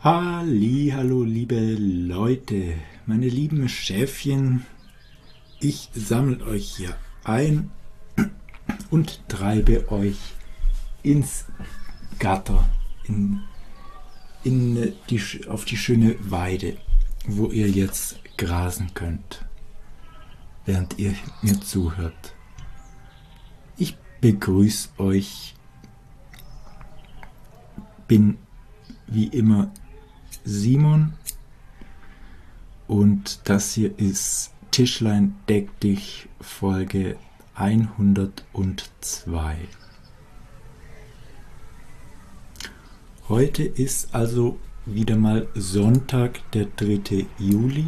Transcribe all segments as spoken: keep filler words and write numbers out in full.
Hallihallo, liebe Leute, meine lieben Schäfchen, ich sammle euch hier ein und treibe euch ins Gatter, in, in die, auf die schöne Weide, wo ihr jetzt grasen könnt, während ihr mir zuhört. Ich begrüße euch, bin wie immer Simon und das hier ist Tischlein deck dich Folge hundertzwei. Heute ist also wieder mal Sonntag, der dritte Juli,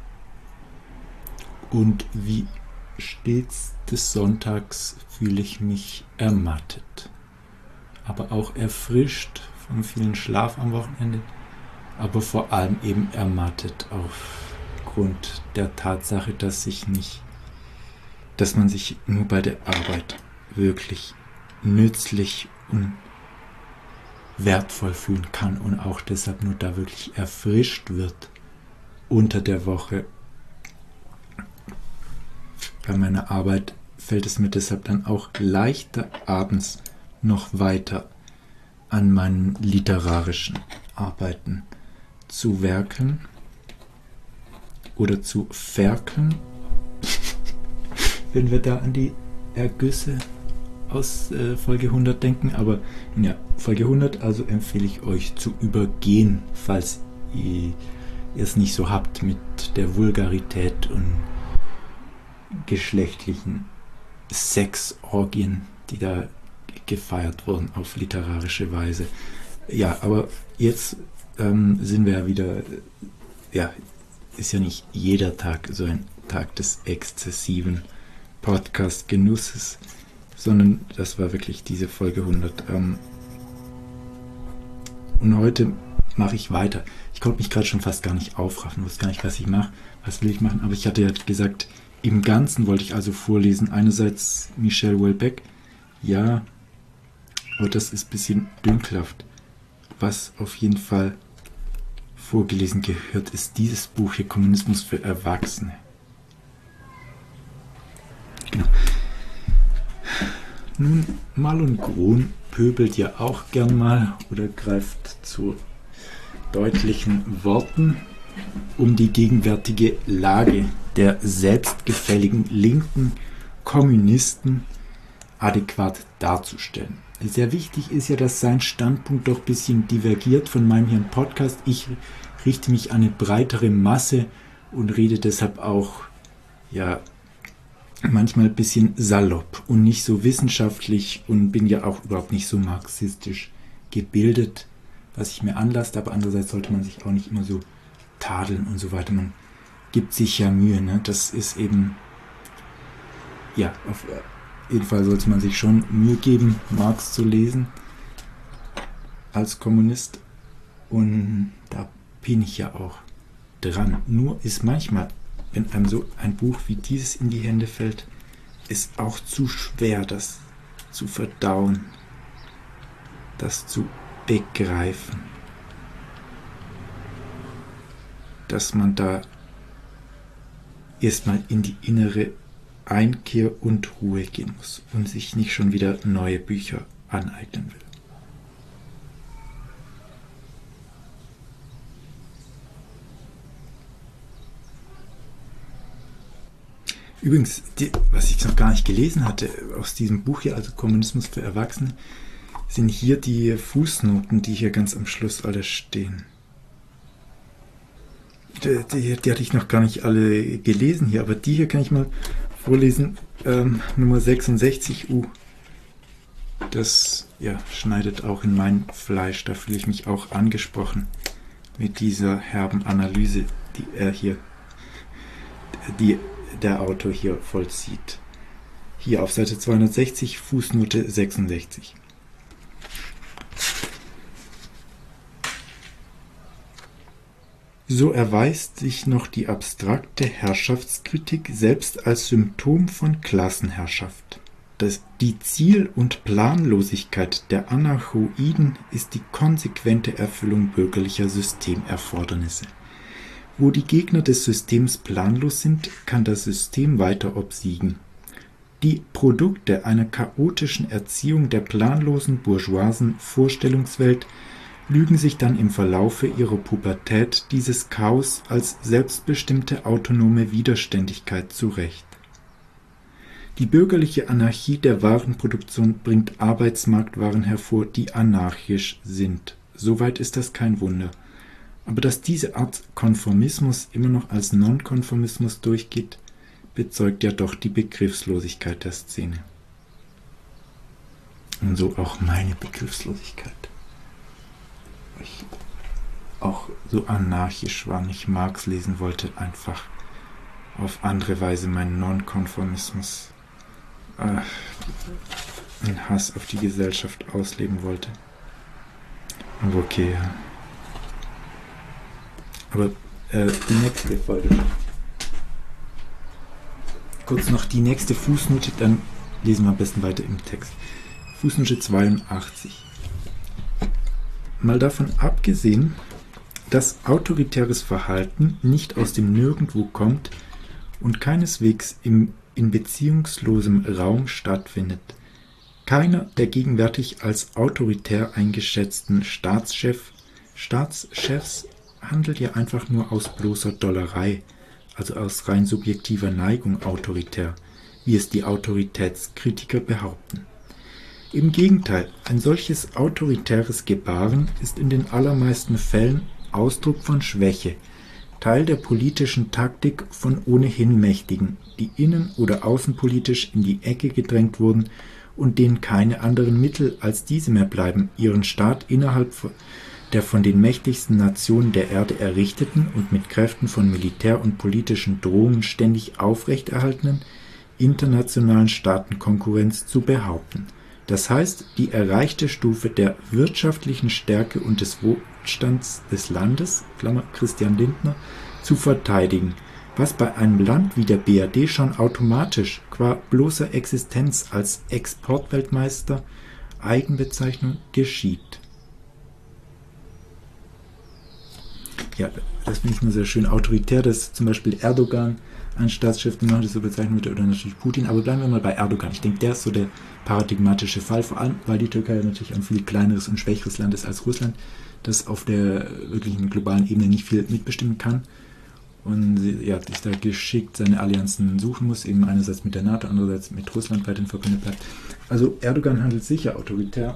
und wie stets des Sonntags fühle ich mich ermattet, aber auch erfrischt vom vielen Schlaf am Wochenende, aber vor allem eben ermattet aufgrund der Tatsache, dass sich nicht, dass man sich nur bei der Arbeit wirklich nützlich und wertvoll fühlen kann und auch deshalb nur da wirklich erfrischt wird unter der Woche. Bei meiner Arbeit fällt es mir deshalb dann auch leichter, abends noch weiter an meinen literarischen Arbeiten zu werkeln oder zu ferkeln, wenn wir da an die Ergüsse aus äh, Folge hundert denken. Aber ja, Folge hundert, also empfehle ich euch zu übergehen, falls ihr es nicht so habt mit der Vulgarität und geschlechtlichen Sexorgien, die da gefeiert wurden auf literarische Weise. Ja, aber jetzt ähm, sind wir ja wieder, ja, ist ja nicht jeder Tag so ein Tag des exzessiven Podcast-Genusses, sondern das war wirklich diese Folge hundert. Ähm, und heute mache ich weiter. Ich konnte mich gerade schon fast gar nicht aufraffen, wusste gar nicht, was ich mache, was will ich machen, aber ich hatte ja gesagt, im Ganzen wollte ich also vorlesen. Einerseits Michel Houellebecq, ja, aber das ist ein bisschen dünkelhaft. Was auf jeden Fall vorgelesen gehört, ist dieses Buch hier, Kommunismus für Erwachsene. Genau. Nun, Malon Grohn pöbelt ja auch gern mal oder greift zu deutlichen Worten, um die gegenwärtige Lage der selbstgefälligen linken Kommunisten adäquat darzustellen. Sehr wichtig ist ja, dass sein Standpunkt doch ein bisschen divergiert von meinem hier im Podcast. Ich richte mich an eine breitere Masse und rede deshalb auch ja manchmal ein bisschen salopp und nicht so wissenschaftlich und bin ja auch überhaupt nicht so marxistisch gebildet, was ich mir anlasst, aber andererseits sollte man sich auch nicht immer so tadeln und so weiter. Man gibt sich ja Mühe, ne? Das ist eben, ja, auf jeden Fall sollte man sich schon Mühe geben, Marx zu lesen als Kommunist, und da bin ich ja auch dran. Nur ist manchmal, wenn einem so ein Buch wie dieses in die Hände fällt, ist auch zu schwer, das zu verdauen, das zu begreifen, dass man da erstmal in die innere Einkehr und Ruhe gehen muss und sich nicht schon wieder neue Bücher aneignen will. Übrigens, die, was ich noch gar nicht gelesen hatte, aus diesem Buch hier, also Kommunismus für Erwachsene, sind hier die Fußnoten, die hier ganz am Schluss alle stehen. Die, die, die hatte ich noch gar nicht alle gelesen hier, aber die hier kann ich mal vorlesen. Ähm, Nummer sechsundsechzig, uh, das ja, schneidet auch in mein Fleisch, da fühle ich mich auch angesprochen mit dieser herben Analyse, die er hier, die der Autor hier vollzieht. Hier auf Seite zweihundertsechzig, Fußnote sechsundsechzig. So erweist sich noch die abstrakte Herrschaftskritik selbst als Symptom von Klassenherrschaft. Das, die Ziel- und Planlosigkeit der Anarchoiden ist die konsequente Erfüllung bürgerlicher Systemerfordernisse. Wo die Gegner des Systems planlos sind, kann das System weiter obsiegen. Die Produkte einer chaotischen Erziehung der planlosen bourgeoisen Vorstellungswelt lügen sich dann im Verlaufe ihrer Pubertät dieses Chaos als selbstbestimmte autonome Widerständigkeit zurecht. Die bürgerliche Anarchie der Warenproduktion bringt Arbeitsmarktwaren hervor, die anarchisch sind. Soweit ist das kein Wunder. Aber dass diese Art Konformismus immer noch als Nonkonformismus durchgeht, bezeugt ja doch die Begriffslosigkeit der Szene. Und so auch meine Begriffslosigkeit. Ich auch so anarchisch war, nicht Marx lesen wollte, einfach auf andere Weise meinen Nonkonformismus, äh, einen Hass auf die Gesellschaft ausleben wollte. Aber okay, ja. Aber äh, die nächste Folge. Kurz noch die nächste Fußnote, dann lesen wir am besten weiter im Text. Fußnote zweiundachtzig. Mal davon abgesehen, dass autoritäres Verhalten nicht aus dem Nirgendwo kommt und keineswegs im, in beziehungslosem Raum stattfindet. Keiner der gegenwärtig als autoritär eingeschätzten Staatschef, Staatschefs handelt ja einfach nur aus bloßer Dollerei, also aus rein subjektiver Neigung autoritär, wie es die Autoritätskritiker behaupten. Im Gegenteil, ein solches autoritäres Gebaren ist in den allermeisten Fällen Ausdruck von Schwäche, Teil der politischen Taktik von ohnehin Mächtigen, die innen- oder außenpolitisch in die Ecke gedrängt wurden und denen keine anderen Mittel als diese mehr bleiben, ihren Staat innerhalb der von den mächtigsten Nationen der Erde errichteten und mit Kräften von Militär und politischen Drohungen ständig aufrechterhaltenen internationalen Staatenkonkurrenz zu behaupten. Das heißt, die erreichte Stufe der wirtschaftlichen Stärke und des Wohlstands des Landes, Klammer Christian Lindner, zu verteidigen, was bei einem Land wie der B R D schon automatisch qua bloßer Existenz als Exportweltmeister, Eigenbezeichnung, geschieht. Ja, das finde ich nur sehr schön autoritär, dass zum Beispiel Erdogan ein Staatschef gemacht ist, so bezeichnet wird, oder natürlich Putin. Aber bleiben wir mal bei Erdogan. Ich denke, der ist so der paradigmatische Fall, vor allem, weil die Türkei natürlich ein viel kleineres und schwächeres Land ist als Russland, das auf der wirklichen globalen Ebene nicht viel mitbestimmen kann und ja, sich da geschickt seine Allianzen suchen muss, eben einerseits mit der NATO, andererseits mit Russland weiterhin verbündet bleibt. Also Erdogan handelt sicher autoritär,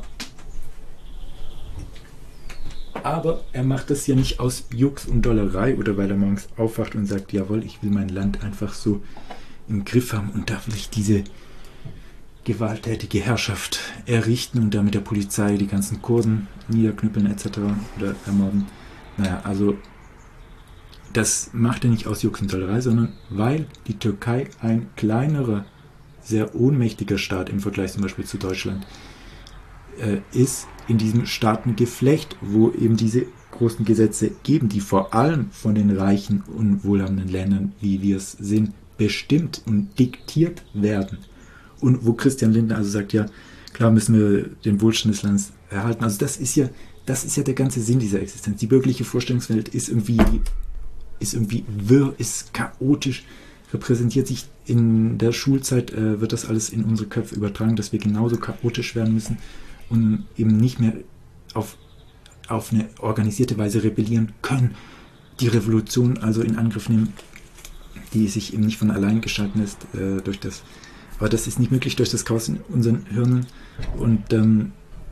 aber er macht das ja nicht aus Jux und Dollerei oder weil er morgens aufwacht und sagt, jawohl, ich will mein Land einfach so im Griff haben und da will ich diese gewalttätige Herrschaft errichten und da mit der Polizei die ganzen Kurden niederknüppeln et cetera oder ermorden. Naja, also das macht er nicht aus Jux und Dollerei, sondern weil die Türkei ein kleinerer, sehr ohnmächtiger Staat im Vergleich zum Beispiel zu Deutschland äh, ist, in diesem Staatengeflecht, wo eben diese großen Gesetze geben, die vor allem von den reichen und wohlhabenden Ländern, wie wir es sind, bestimmt und diktiert werden. Und wo Christian Lindner also sagt, ja, klar müssen wir den Wohlstand des Landes erhalten. Also das ist ja, das ist ja der ganze Sinn dieser Existenz. Die bürgerliche Vorstellungswelt ist irgendwie, ist irgendwie wirr, ist chaotisch, repräsentiert sich in der Schulzeit, äh, wird das alles in unsere Köpfe übertragen, dass wir genauso chaotisch werden müssen und eben nicht mehr auf, auf eine organisierte Weise rebellieren können, die Revolution also in Angriff nehmen, die sich eben nicht von allein gestalten lässt, äh, durch das, aber das ist nicht möglich durch das Chaos in unseren Hirnen und ähm,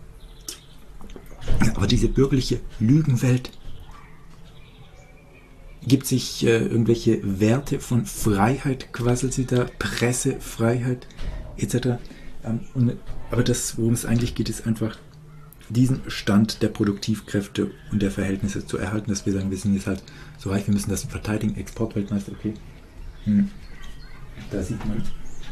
aber diese bürgerliche Lügenwelt gibt sich äh, irgendwelche Werte von Freiheit, quasselt sie da, Pressefreiheit et cetera. Ähm, und Aber das, worum es eigentlich geht, ist einfach, diesen Stand der Produktivkräfte und der Verhältnisse zu erhalten, dass wir sagen, wir sind jetzt halt so reich, wir müssen das verteidigen, Exportweltmeister, okay. Hm. Da sieht man,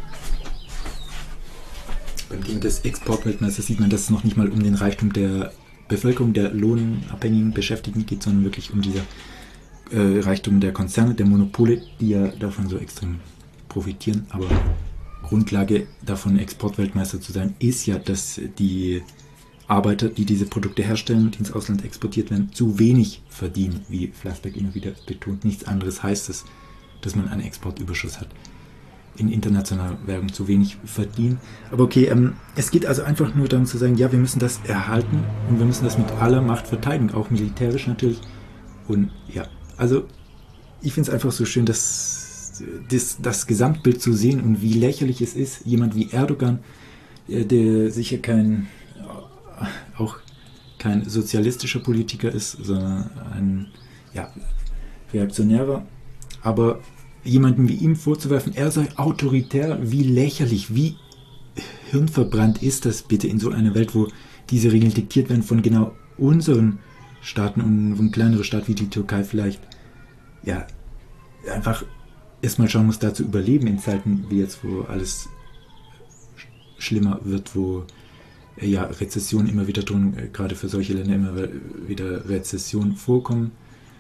beim Gegend des Exportweltmeisters sieht man, dass es noch nicht mal um den Reichtum der Bevölkerung, der lohnabhängigen Beschäftigten geht, sondern wirklich um dieser äh, Reichtum der Konzerne, der Monopole, die ja davon so extrem profitieren, aber Grundlage davon, Exportweltmeister zu sein, ist ja, dass die Arbeiter, die diese Produkte herstellen und ins Ausland exportiert werden, zu wenig verdienen, wie Flassbeck immer wieder betont. Nichts anderes heißt es, dass man einen Exportüberschuss hat. In internationaler Währung zu wenig verdienen. Aber okay, ähm, es geht also einfach nur darum zu sagen, ja, wir müssen das erhalten und wir müssen das mit aller Macht verteidigen, auch militärisch natürlich. Und ja, also ich finde es einfach so schön, dass das, das Gesamtbild zu sehen und wie lächerlich es ist, jemand wie Erdogan, der sicher kein auch kein sozialistischer Politiker ist, sondern ein ja, reaktionärer, aber jemandem wie ihm vorzuwerfen, er sei autoritär, wie lächerlich, wie hirnverbrannt ist das bitte in so einer Welt, wo diese Regeln diktiert werden von genau unseren Staaten und ein kleinerer Staat wie die Türkei vielleicht ja einfach erstmal schauen muss, da zu überleben in Zeiten wie jetzt, wo alles schlimmer wird, wo ja, Rezession immer wieder drin, gerade für solche Länder immer wieder Rezession vorkommen.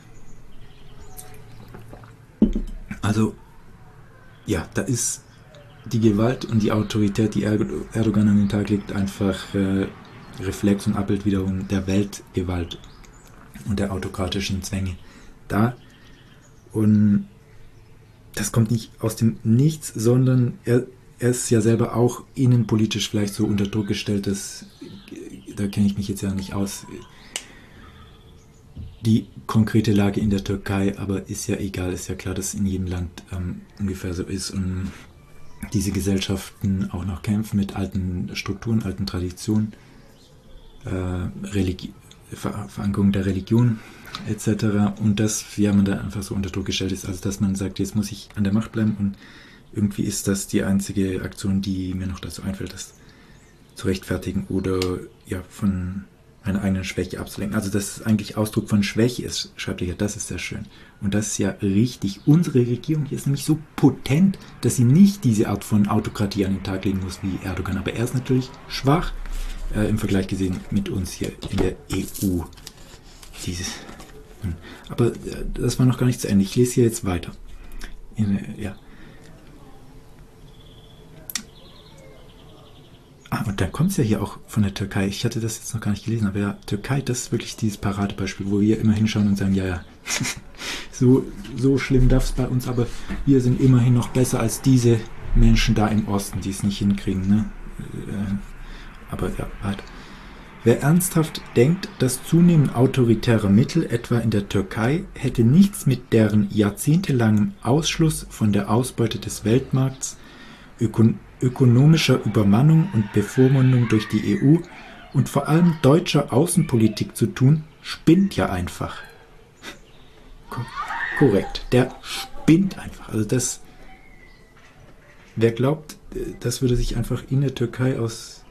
Also, ja, da ist die Gewalt und die Autorität, die Erdogan an den Tag legt, einfach äh, Reflex und Abbild wiederum der Weltgewalt und der autokratischen Zwänge da. Und das kommt nicht aus dem Nichts, sondern er Er ist ja selber auch innenpolitisch vielleicht so unter Druck gestellt, dass, da kenne ich mich jetzt ja nicht aus, die konkrete Lage in der Türkei, aber ist ja egal, ist ja klar, dass in jedem Land ähm, ungefähr so ist und diese Gesellschaften auch noch kämpfen mit alten Strukturen, alten Traditionen, äh, Religi- Ver- Verankerung der Religion et cetera. Und dass ja, man da einfach so unter Druck gestellt ist, also dass man sagt, jetzt muss ich an der Macht bleiben und irgendwie ist das die einzige Aktion, die mir noch dazu einfällt, das zu rechtfertigen oder ja von meiner eigenen Schwäche abzulenken. Also das ist eigentlich Ausdruck von Schwäche ist, schreibt er ja, das ist sehr schön. Und das ist ja richtig. Unsere Regierung hier ist nämlich so potent, dass sie nicht diese Art von Autokratie an den Tag legen muss wie Erdogan. Aber er ist natürlich schwach äh, im Vergleich gesehen mit uns hier in der E U. Dieses. Aber äh, das war noch gar nicht zu Ende. Ich lese hier jetzt weiter. In, äh, ja. Ah, und dann kommt es ja hier auch von der Türkei. Ich hatte das jetzt noch gar nicht gelesen, aber ja, Türkei, das ist wirklich dieses Paradebeispiel, wo wir immer hinschauen und sagen, ja, ja, so, so schlimm darf es bei uns, aber wir sind immerhin noch besser als diese Menschen da im Osten, die es nicht hinkriegen, ne? Aber ja, halt. Wer ernsthaft denkt, das Zunehmen autoritärer Mittel, etwa in der Türkei, hätte nichts mit deren jahrzehntelangem Ausschluss von der Ausbeute des Weltmarkts, Ökon ökonomischer Übermannung und Bevormundung durch die E U und vor allem deutscher Außenpolitik zu tun, spinnt ja einfach. Ko korrekt, der spinnt einfach. Also das, wer glaubt, das würde sich einfach in der Türkei aus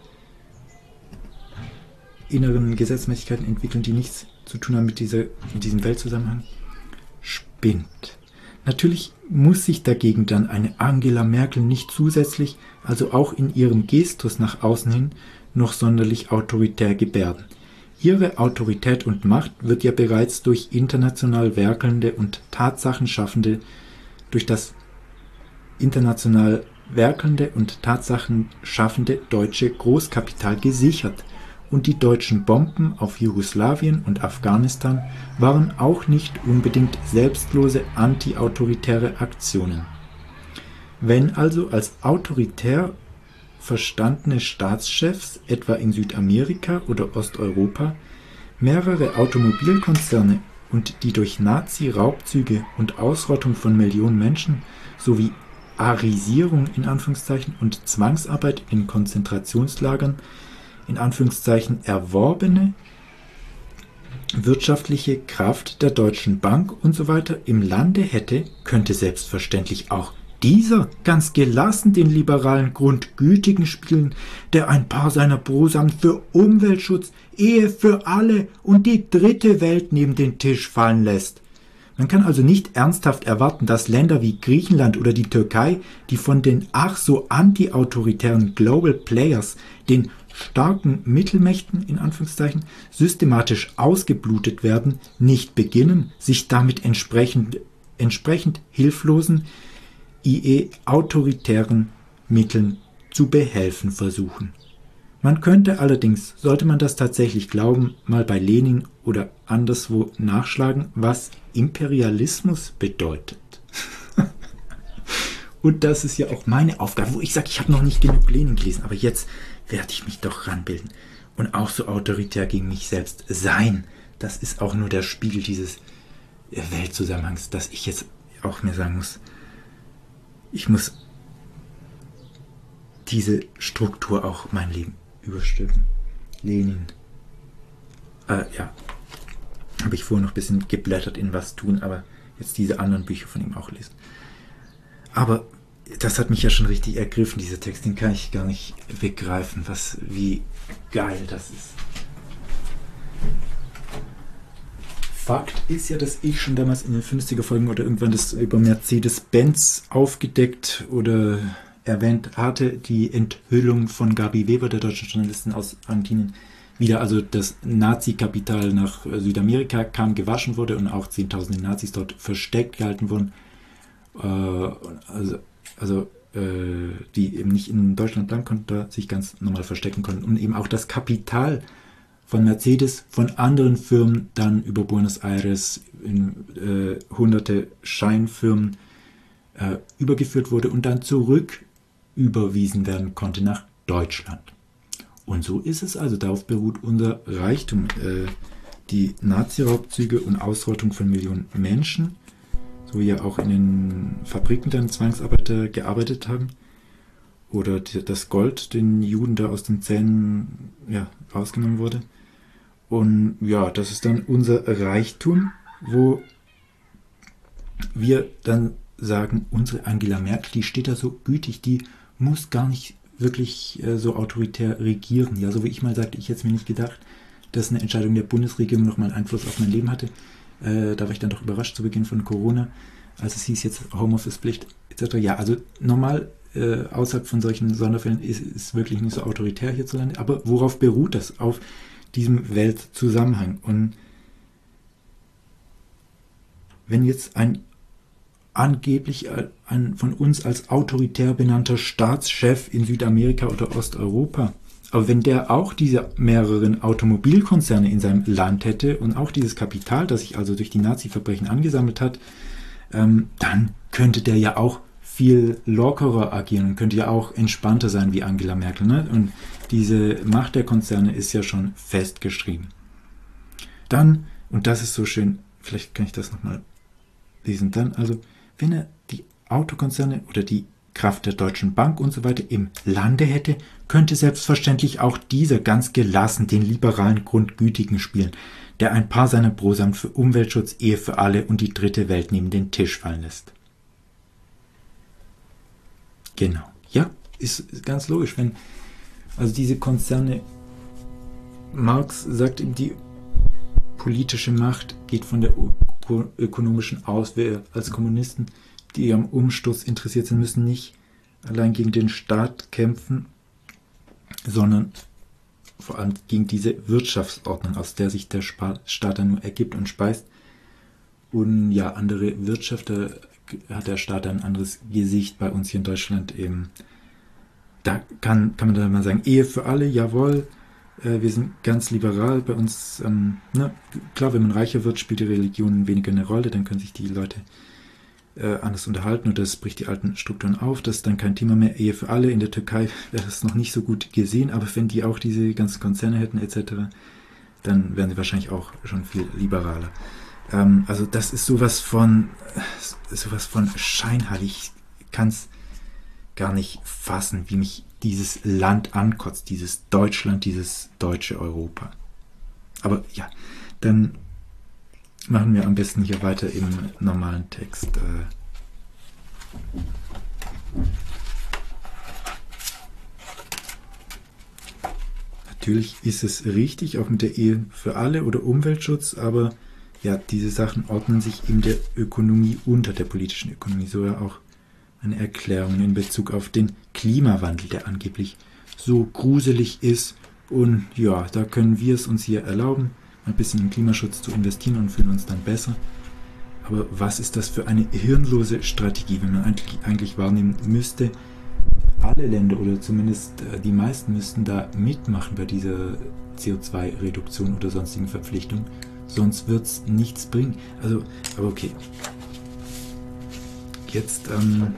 inneren Gesetzmäßigkeiten entwickeln, die nichts zu tun haben mit, dieser, mit diesem Weltzusammenhang, spinnt. Natürlich muss sich dagegen dann eine Angela Merkel nicht zusätzlich, also auch in ihrem Gestus nach außen hin, noch sonderlich autoritär gebärden. Ihre Autorität und Macht wird ja bereits durch international werkelnde und Tatsachenschaffende, durch das international werkelnde und Tatsachenschaffende deutsche Großkapital gesichert. Und die deutschen Bomben auf Jugoslawien und Afghanistan waren auch nicht unbedingt selbstlose antiautoritäre Aktionen. Wenn also als autoritär verstandene Staatschefs, etwa in Südamerika oder Osteuropa, mehrere Automobilkonzerne und die durch Nazi-Raubzüge und Ausrottung von Millionen Menschen sowie Arisierung in Anführungszeichen und Zwangsarbeit in Konzentrationslagern in Anführungszeichen erworbene wirtschaftliche Kraft der Deutschen Bank und so weiter im Lande hätte, könnte selbstverständlich auch dieser ganz gelassen den liberalen Grundgütigen spielen, der ein paar seiner Brosamen für Umweltschutz, Ehe für alle und die dritte Welt neben den Tisch fallen lässt. Man kann also nicht ernsthaft erwarten, dass Länder wie Griechenland oder die Türkei, die von den ach so anti-autoritären Global Players, den starken Mittelmächten in Anführungszeichen, systematisch ausgeblutet werden, nicht beginnen, sich damit entsprechend, entsprechend hilflosen, i e autoritären Mitteln zu behelfen versuchen. Man könnte allerdings, sollte man das tatsächlich glauben, mal bei Lenin oder anderswo nachschlagen, was Imperialismus bedeutet. Und das ist ja auch meine Aufgabe, wo ich sage, ich habe noch nicht genug Lenin gelesen, aber jetzt werde ich mich doch ranbilden und auch so autoritär gegen mich selbst sein. Das ist auch nur der Spiegel dieses Weltzusammenhangs, dass ich jetzt auch mir sagen muss, ich muss diese Struktur auch mein Leben überstülpen. Lenin. Äh, ja. Habe ich vorher noch ein bisschen geblättert in Was tun, aber jetzt diese anderen Bücher von ihm auch lesen. Aber das hat mich ja schon richtig ergriffen, dieser Text. Den kann ich gar nicht begreifen, was, wie geil das ist. Fakt ist ja, dass ich schon damals in den fünfziger Folgen oder irgendwann das über Mercedes-Benz aufgedeckt oder erwähnt hatte, die Enthüllung von Gabi Weber, der deutschen Journalistin aus Argentinien, wieder also das Nazi-Kapital nach Südamerika kam, gewaschen wurde und auch zehntausende Nazis dort versteckt gehalten wurden, äh, also, also äh, die eben nicht in Deutschland bleiben konnten, da sich ganz normal verstecken konnten und eben auch das Kapital von Mercedes, von anderen Firmen dann über Buenos Aires in äh, hunderte Scheinfirmen äh, übergeführt wurde und dann zurück überwiesen werden konnte nach Deutschland. Und so ist es also, darauf beruht unser Reichtum. Äh, die Nazi-Raubzüge und Ausrottung von Millionen Menschen, so wie ja auch in den Fabriken dann Zwangsarbeiter gearbeitet haben, oder die, das Gold den Juden da aus den Zähnen ja, rausgenommen wurde. Und ja, das ist dann unser Reichtum, wo wir dann sagen, unsere Angela Merkel, die steht da so gütig, die muss gar nicht wirklich äh, so autoritär regieren. Ja, so wie ich mal sagte, ich hätte es mir nicht gedacht, dass eine Entscheidung der Bundesregierung nochmal einen Einfluss auf mein Leben hatte. Äh, da war ich dann doch überrascht zu Beginn von Corona, als es hieß jetzt Homeoffice-Pflicht et cetera. Ja, also normal äh, außerhalb von solchen Sonderfällen ist es wirklich nicht so autoritär hierzulande. Aber worauf beruht das? Auf diesem Weltzusammenhang. Und wenn jetzt ein angeblich ein von uns als autoritär benannter Staatschef in Südamerika oder Osteuropa, aber wenn der auch diese mehreren Automobilkonzerne in seinem Land hätte und auch dieses Kapital, das sich also durch die Nazi-Verbrechen angesammelt hat, ähm, dann könnte der ja auch viel lockerer agieren und könnte ja auch entspannter sein wie Angela Merkel. Ne? Und diese Macht der Konzerne ist ja schon festgeschrieben. Dann, und das ist so schön, vielleicht kann ich das nochmal lesen, dann, also wenn er die Autokonzerne oder die Kraft der Deutschen Bank und so weiter im Lande hätte, könnte selbstverständlich auch dieser ganz gelassen den liberalen Grundgütigen spielen, der ein paar seiner Brosamen für Umweltschutz, Ehe für alle und die dritte Welt neben den Tisch fallen lässt. Genau. Ja, ist, ist ganz logisch, wenn also diese Konzerne, Marx sagt ihm, die politische Macht geht von der ökonomischen aus. Wir als Kommunisten, die am Umsturz interessiert sind, müssen nicht allein gegen den Staat kämpfen, sondern vor allem gegen diese Wirtschaftsordnung, aus der sich der Staat dann nur ergibt und speist. Und ja, andere Wirtschaft, da hat der Staat ein anderes Gesicht. Bei uns hier in Deutschland eben. Da kann, kann man dann mal sagen, Ehe für alle, jawohl, äh, wir sind ganz liberal. Bei uns, ähm, ne, klar, wenn man reicher wird, spielt die Religion weniger eine Rolle, dann können sich die Leute äh, anders unterhalten und das bricht die alten Strukturen auf. Das ist dann kein Thema mehr, Ehe für alle. In der Türkei wäre das noch nicht so gut gesehen, aber wenn die auch diese ganzen Konzerne hätten et cetera, dann wären sie wahrscheinlich auch schon viel liberaler. Ähm, also das ist sowas von, sowas von scheinheilig. Ich kann es gar nicht fassen, wie mich dieses Land ankotzt, dieses Deutschland, dieses deutsche Europa. Aber ja, dann machen wir am besten hier weiter im normalen Text. Natürlich ist es richtig, auch mit der Ehe für alle oder Umweltschutz, aber ja, diese Sachen ordnen sich in der Ökonomie unter der politischen Ökonomie, so ja auch eine Erklärung in Bezug auf den Klimawandel, der angeblich so gruselig ist. Und ja, da können wir es uns hier erlauben, ein bisschen in Klimaschutz zu investieren und fühlen uns dann besser. Aber was ist das für eine hirnlose Strategie, wenn man eigentlich, eigentlich wahrnehmen müsste, alle Länder oder zumindest äh, die meisten müssten da mitmachen bei dieser C O zwei Reduktion oder sonstigen Verpflichtung. Sonst wird es nichts bringen. Also, aber okay. Jetzt, ähm...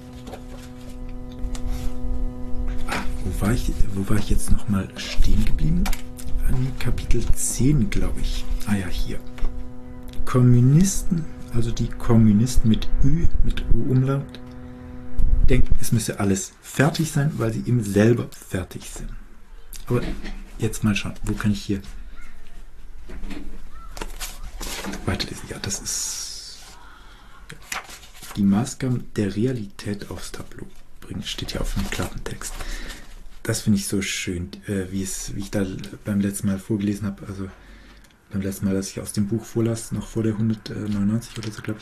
ah, wo war ich, wo war ich jetzt nochmal stehen geblieben? An Kapitel zehn, glaube ich. Ah ja, hier. Kommunisten, also die Kommunisten mit Ü, mit U-Umlaut, denken, es müsse alles fertig sein, weil sie eben selber fertig sind. Aber jetzt mal schauen, wo kann ich hier weiterlesen? Ja, das ist die Maßgaben der Realität aufs Tableau bringen, steht ja auf dem Klappentext. Das finde ich so schön, äh, wie, es, wie ich da beim letzten Mal vorgelesen habe, also beim letzten Mal, dass ich aus dem Buch vorlas, noch vor der hundertneunundneunzig oder so, glaube ich.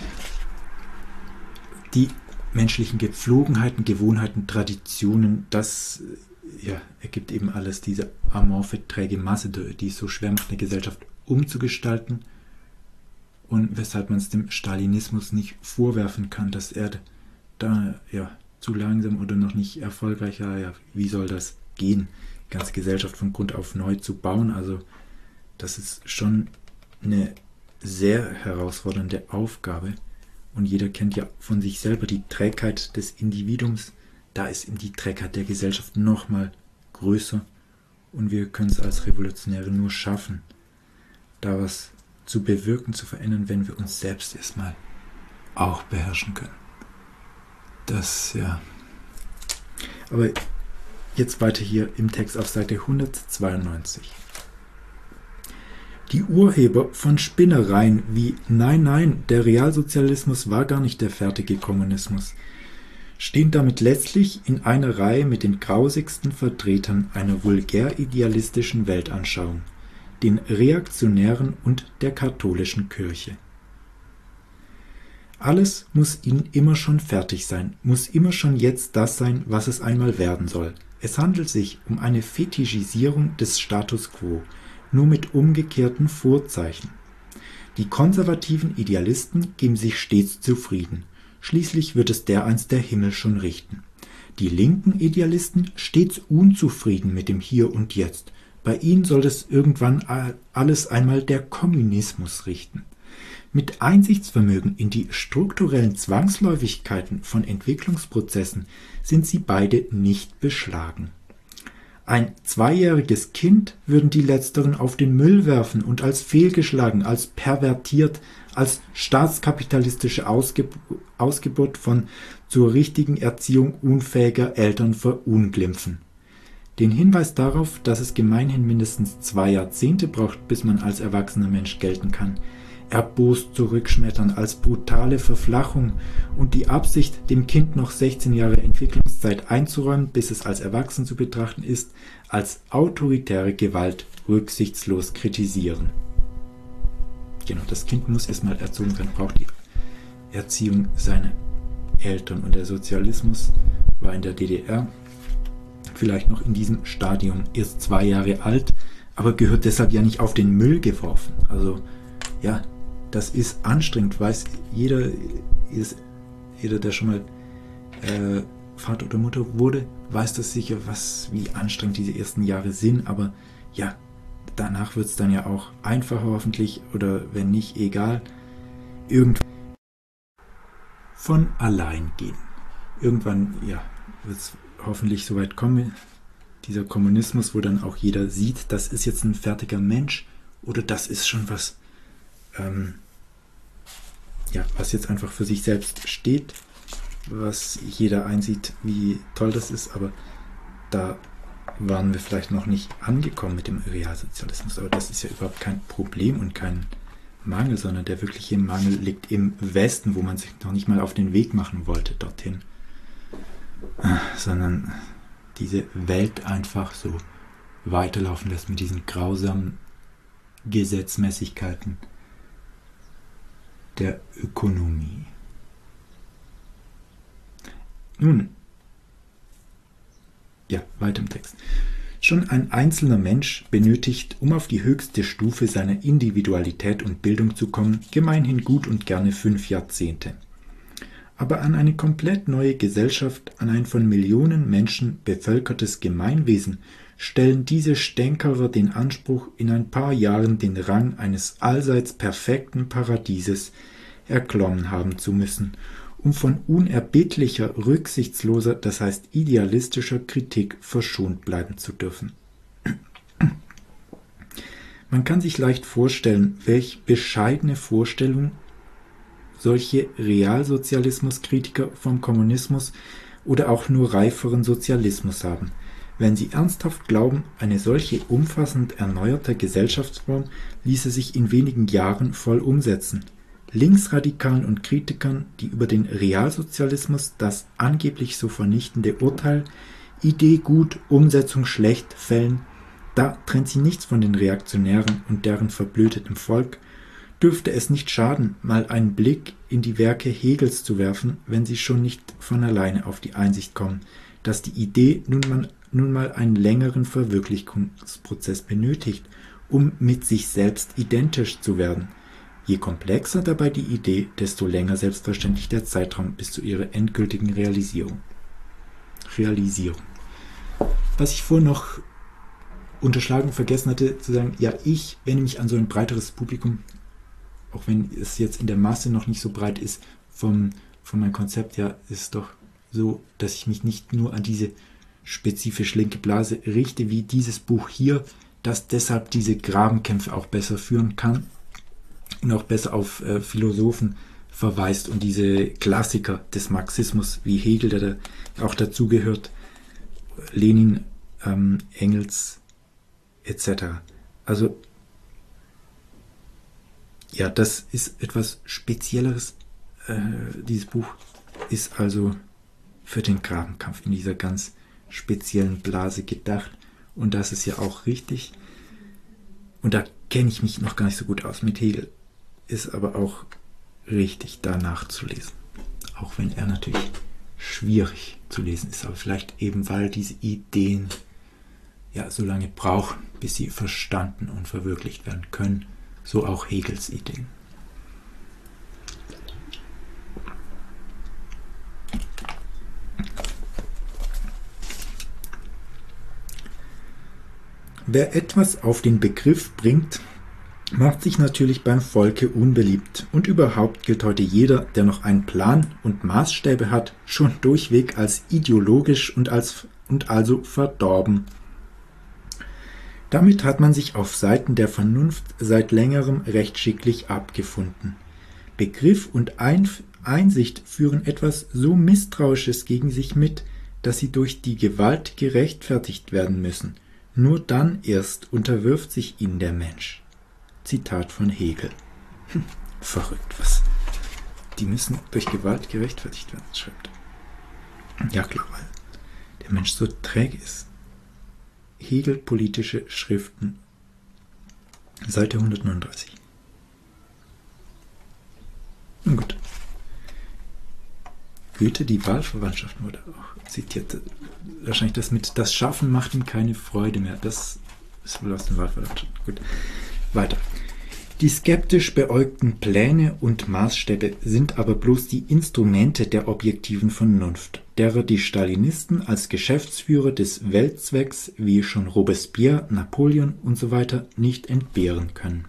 Die menschlichen Gepflogenheiten, Gewohnheiten, Traditionen, das ja, ergibt eben alles diese amorphe, träge Masse, die es so schwer macht, eine Gesellschaft umzugestalten und weshalb man es dem Stalinismus nicht vorwerfen kann, dass er da ja zu langsam oder noch nicht erfolgreicher, ja, wie soll das gehen, die ganze Gesellschaft von Grund auf neu zu bauen, also das ist schon eine sehr herausfordernde Aufgabe. Und jeder kennt ja von sich selber die Trägheit des Individuums. Da ist eben die Trägheit der Gesellschaft nochmal größer. Und wir können es als Revolutionäre nur schaffen, da was zu bewirken, zu verändern, wenn wir uns selbst erstmal auch beherrschen können. Das, ja. Aber jetzt weiter hier im Text auf Seite hundertzweiundneunzig. Die Urheber von Spinnereien wie »Nein, nein, der Realsozialismus war gar nicht der fertige Kommunismus« stehen damit letztlich in einer Reihe mit den grausigsten Vertretern einer vulgär-idealistischen Weltanschauung, den Reaktionären und der katholischen Kirche. Alles muss ihnen immer schon fertig sein, muss immer schon jetzt das sein, was es einmal werden soll. Es handelt sich um eine Fetischisierung des Status quo, nur mit umgekehrten Vorzeichen. Die konservativen Idealisten geben sich stets zufrieden. Schließlich wird es dereinst der Himmel schon richten. Die linken Idealisten stets unzufrieden mit dem Hier und Jetzt. Bei ihnen soll es irgendwann alles einmal der Kommunismus richten. Mit Einsichtsvermögen in die strukturellen Zwangsläufigkeiten von Entwicklungsprozessen sind sie beide nicht beschlagen. Ein zweijähriges Kind würden die Letzteren auf den Müll werfen und als fehlgeschlagen, als pervertiert, als staatskapitalistische Ausgeb- Ausgeburt von zur richtigen Erziehung unfähiger Eltern verunglimpfen. Den Hinweis darauf, dass es gemeinhin mindestens zwei Jahrzehnte braucht, bis man als erwachsener Mensch gelten kann, erbost zurückschmettern als brutale Verflachung und die Absicht, dem Kind noch sechzehn Jahre Entwicklungszeit einzuräumen, bis es als erwachsen zu betrachten ist, als autoritäre Gewalt rücksichtslos kritisieren. Genau, das Kind muss erstmal erzogen werden, braucht die Erziehung seiner Eltern. Und der Sozialismus war in der D D R vielleicht noch in diesem Stadium erst zwei Jahre alt, aber gehört deshalb ja nicht auf den Müll geworfen. Also ja, das ist anstrengend, weiß jeder, ist, jeder, der schon mal äh, Vater oder Mutter wurde, weiß das sicher, was, wie anstrengend diese ersten Jahre sind, aber ja, danach wird es dann ja auch einfacher hoffentlich, oder wenn nicht, egal, irgendwann von allein gehen. Irgendwann, ja, wird es hoffentlich so weit kommen, dieser Kommunismus, wo dann auch jeder sieht, das ist jetzt ein fertiger Mensch, oder das ist schon was, ähm, ja, was jetzt einfach für sich selbst steht, was jeder einsieht, wie toll das ist, aber da waren wir vielleicht noch nicht angekommen mit dem Realsozialismus, aber das ist ja überhaupt kein Problem und kein Mangel, sondern der wirkliche Mangel liegt im Westen, wo man sich noch nicht mal auf den Weg machen wollte dorthin, sondern diese Welt einfach so weiterlaufen lässt mit diesen grausamen Gesetzmäßigkeiten der Ökonomie. Nun, ja, weiter im Text. Schon ein einzelner Mensch benötigt, um auf die höchste Stufe seiner Individualität und Bildung zu kommen, gemeinhin gut und gerne fünf Jahrzehnte. aber an eine komplett neue Gesellschaft, an ein von Millionen Menschen bevölkertes Gemeinwesen, stellen diese Stänkerer den Anspruch, in ein paar Jahren den Rang eines allseits perfekten Paradieses erklommen haben zu müssen, um von unerbittlicher, rücksichtsloser, das heißt idealistischer Kritik verschont bleiben zu dürfen. Man kann sich leicht vorstellen, welch bescheidene Vorstellung solche Realsozialismuskritiker vom Kommunismus oder auch nur reiferen Sozialismus haben, wenn sie ernsthaft glauben, eine solche umfassend erneuerte Gesellschaftsform ließe sich in wenigen Jahren voll umsetzen. Linksradikalen und Kritikern, die über den Realsozialismus das angeblich so vernichtende Urteil Idee gut, Umsetzung schlecht fällen, da trennt sie nichts von den Reaktionären und deren verblödetem Volk, dürfte es nicht schaden, mal einen Blick in die Werke Hegels zu werfen, wenn sie schon nicht von alleine auf die Einsicht kommen, dass die Idee nun mal, nun mal einen längeren Verwirklichungsprozess benötigt, um mit sich selbst identisch zu werden. Je komplexer dabei die Idee, desto länger selbstverständlich der Zeitraum bis zu ihrer endgültigen Realisierung. Realisierung. Was ich vorhin noch unterschlagen vergessen hatte, zu sagen, ja, ich wende mich an so ein breiteres Publikum, auch wenn es jetzt in der Masse noch nicht so breit ist, vom, von meinem Konzept her ist es doch so, dass ich mich nicht nur an diese spezifisch linke Blase richte, wie dieses Buch hier, das deshalb diese Grabenkämpfe auch besser führen kann und auch besser auf äh, Philosophen verweist und diese Klassiker des Marxismus, wie Hegel, der da auch dazugehört, Lenin, ähm, Engels, et cetera. Also ja, das ist etwas Spezielleres. Äh, dieses Buch ist also für den Grabenkampf in dieser ganz speziellen Blase gedacht. Und das ist ja auch richtig. Und da kenne ich mich noch gar nicht so gut aus mit Hegel. Ist aber auch richtig, da nachzulesen. Auch wenn er natürlich schwierig zu lesen ist. Aber vielleicht eben, weil diese Ideen ja so lange brauchen, bis sie verstanden und verwirklicht werden können. So auch Hegels Ideen. Wer etwas auf den Begriff bringt, macht sich natürlich beim Volke unbeliebt. Und überhaupt gilt heute jeder, der noch einen Plan und Maßstäbe hat, schon durchweg als ideologisch und, als, und also verdorben. Damit hat man sich auf Seiten der Vernunft seit längerem recht schicklich abgefunden. Begriff und Einsicht führen etwas so Misstrauisches gegen sich mit, dass sie durch die Gewalt gerechtfertigt werden müssen. Nur dann erst unterwirft sich ihnen der Mensch. Zitat von Hegel. Hm, verrückt, was? Die müssen durch Gewalt gerechtfertigt werden, schreibt er. Ja klar, weil der Mensch so träge ist. Hegel, politische Schriften, Seite hundertneununddreißig. Nun gut. Goethe, die Wahlverwandtschaft wurde auch zitiert. Wahrscheinlich das mit das Schaffen macht ihm keine Freude mehr. Das ist wohl aus dem Wahlverwandtschaft. Gut. Weiter. Die skeptisch beäugten Pläne und Maßstäbe sind aber bloß die Instrumente der objektiven Vernunft, derer die Stalinisten als Geschäftsführer des Weltzwecks, wie schon Robespierre, Napoleon usw. nicht entbehren können.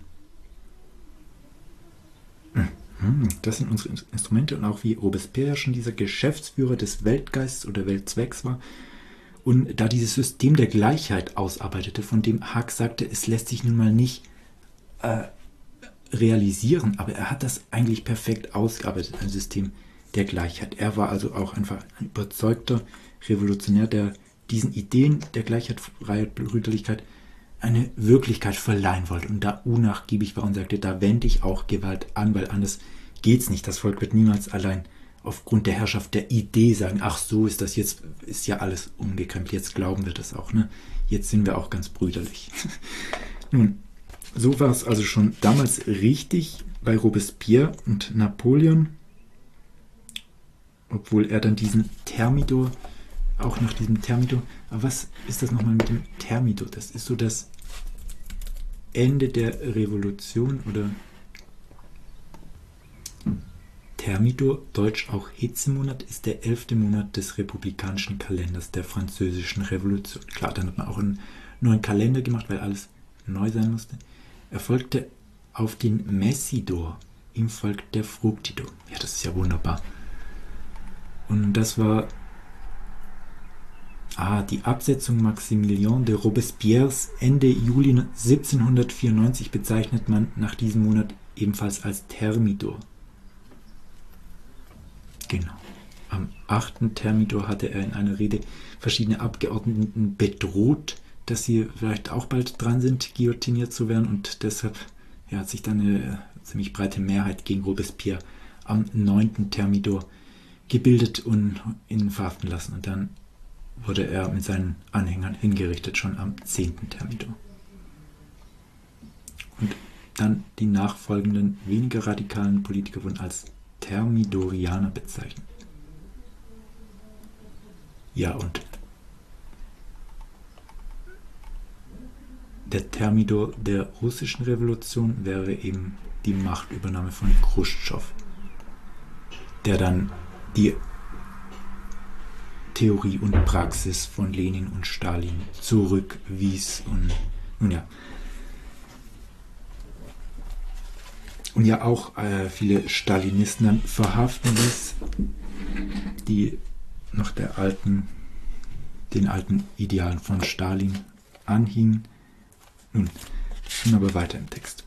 Das sind unsere Instrumente und auch wie Robespierre schon dieser Geschäftsführer des Weltgeistes oder Weltzwecks war und da dieses System der Gleichheit ausarbeitete, von dem Hack sagte, es lässt sich nun mal nicht äh, realisieren, aber er hat das eigentlich perfekt ausgearbeitet, ein System der Gleichheit. Er war also auch einfach ein überzeugter Revolutionär, der diesen Ideen der Gleichheit, Freiheit, Brüderlichkeit eine Wirklichkeit verleihen wollte und da unnachgiebig war und sagte, da wende ich auch Gewalt an, weil anders geht's nicht. Das Volk wird niemals allein aufgrund der Herrschaft der Idee sagen, ach so ist das jetzt, ist ja alles umgekrempelt, jetzt glauben wir das auch, ne? Jetzt sind wir auch ganz brüderlich. Nun, so war es also schon damals richtig bei Robespierre und Napoleon, obwohl er dann diesen Thermidor, auch nach diesem Thermidor, aber was ist das nochmal mit dem Thermidor? Das ist so das Ende der Revolution oder Thermidor, deutsch auch Hitzemonat, ist der elfte Monat des republikanischen Kalenders der Französischen Revolution. Klar, dann hat man auch einen neuen Kalender gemacht, weil alles neu sein musste. Er folgte auf den Messidor, ihm folgt der Fructidor. Ja, das ist ja wunderbar. Und das war ah, die Absetzung Maximilien de Robespierres Ende Juli siebzehnhundertvierundneunzig bezeichnet man nach diesem Monat ebenfalls als Thermidor. Genau. Am achten Thermidor hatte er in einer Rede verschiedene Abgeordneten bedroht, dass sie vielleicht auch bald dran sind, guillotiniert zu werden, und deshalb ja, hat sich dann eine ziemlich breite Mehrheit gegen Robespierre am neunten Thermidor gebildet und ihn verhaften lassen. Und dann wurde er mit seinen Anhängern hingerichtet, schon am zehnten Thermidor. Und dann die nachfolgenden, weniger radikalen Politiker wurden als Thermidorianer bezeichnet. Ja, und der Thermidor der russischen Revolution wäre eben die Machtübernahme von Chruschtschow, der dann die Theorie und Praxis von Lenin und Stalin zurückwies und nun ja. Und ja auch äh, viele Stalinisten dann verhaften ließ, die noch der alten, den alten Idealen von Stalin anhingen. Nun, nun aber weiter im Text.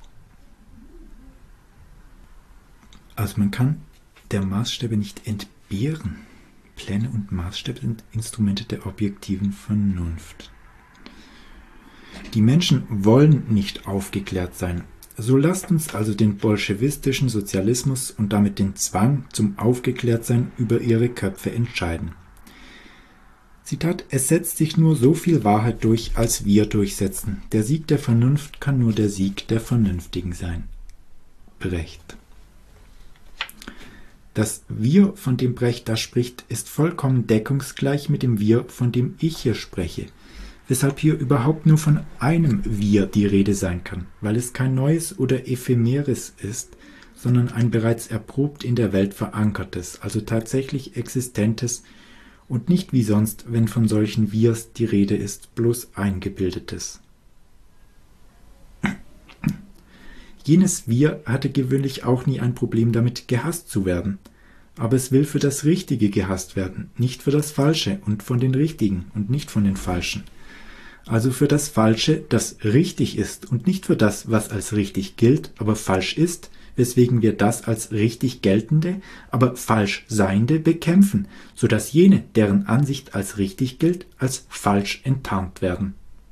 Also man kann der Maßstäbe nicht entbehren. Pläne und Maßstäbe sind Instrumente der objektiven Vernunft. Die Menschen wollen nicht aufgeklärt sein. So lasst uns also den bolschewistischen Sozialismus und damit den Zwang zum Aufgeklärtsein über ihre Köpfe entscheiden. Zitat: Es setzt sich nur so viel Wahrheit durch, als wir durchsetzen. Der Sieg der Vernunft kann nur der Sieg der Vernünftigen sein. Brecht. Das Wir, von dem Brecht da spricht, ist vollkommen deckungsgleich mit dem Wir, von dem ich hier spreche, weshalb hier überhaupt nur von einem Wir die Rede sein kann, weil es kein neues oder ephemeres ist, sondern ein bereits erprobt in der Welt verankertes, also tatsächlich existentes und nicht wie sonst, wenn von solchen Wirs die Rede ist, bloß eingebildetes. Jenes Wir hatte gewöhnlich auch nie ein Problem damit, gehasst zu werden. Aber es will für das Richtige gehasst werden, nicht für das Falsche und von den Richtigen und nicht von den Falschen. Also für das Falsche, das richtig ist und nicht für das, was als richtig gilt, aber falsch ist, weswegen wir das als richtig geltende, aber falsch seiende bekämpfen, sodass jene, deren Ansicht als richtig gilt, als falsch enttarnt werden.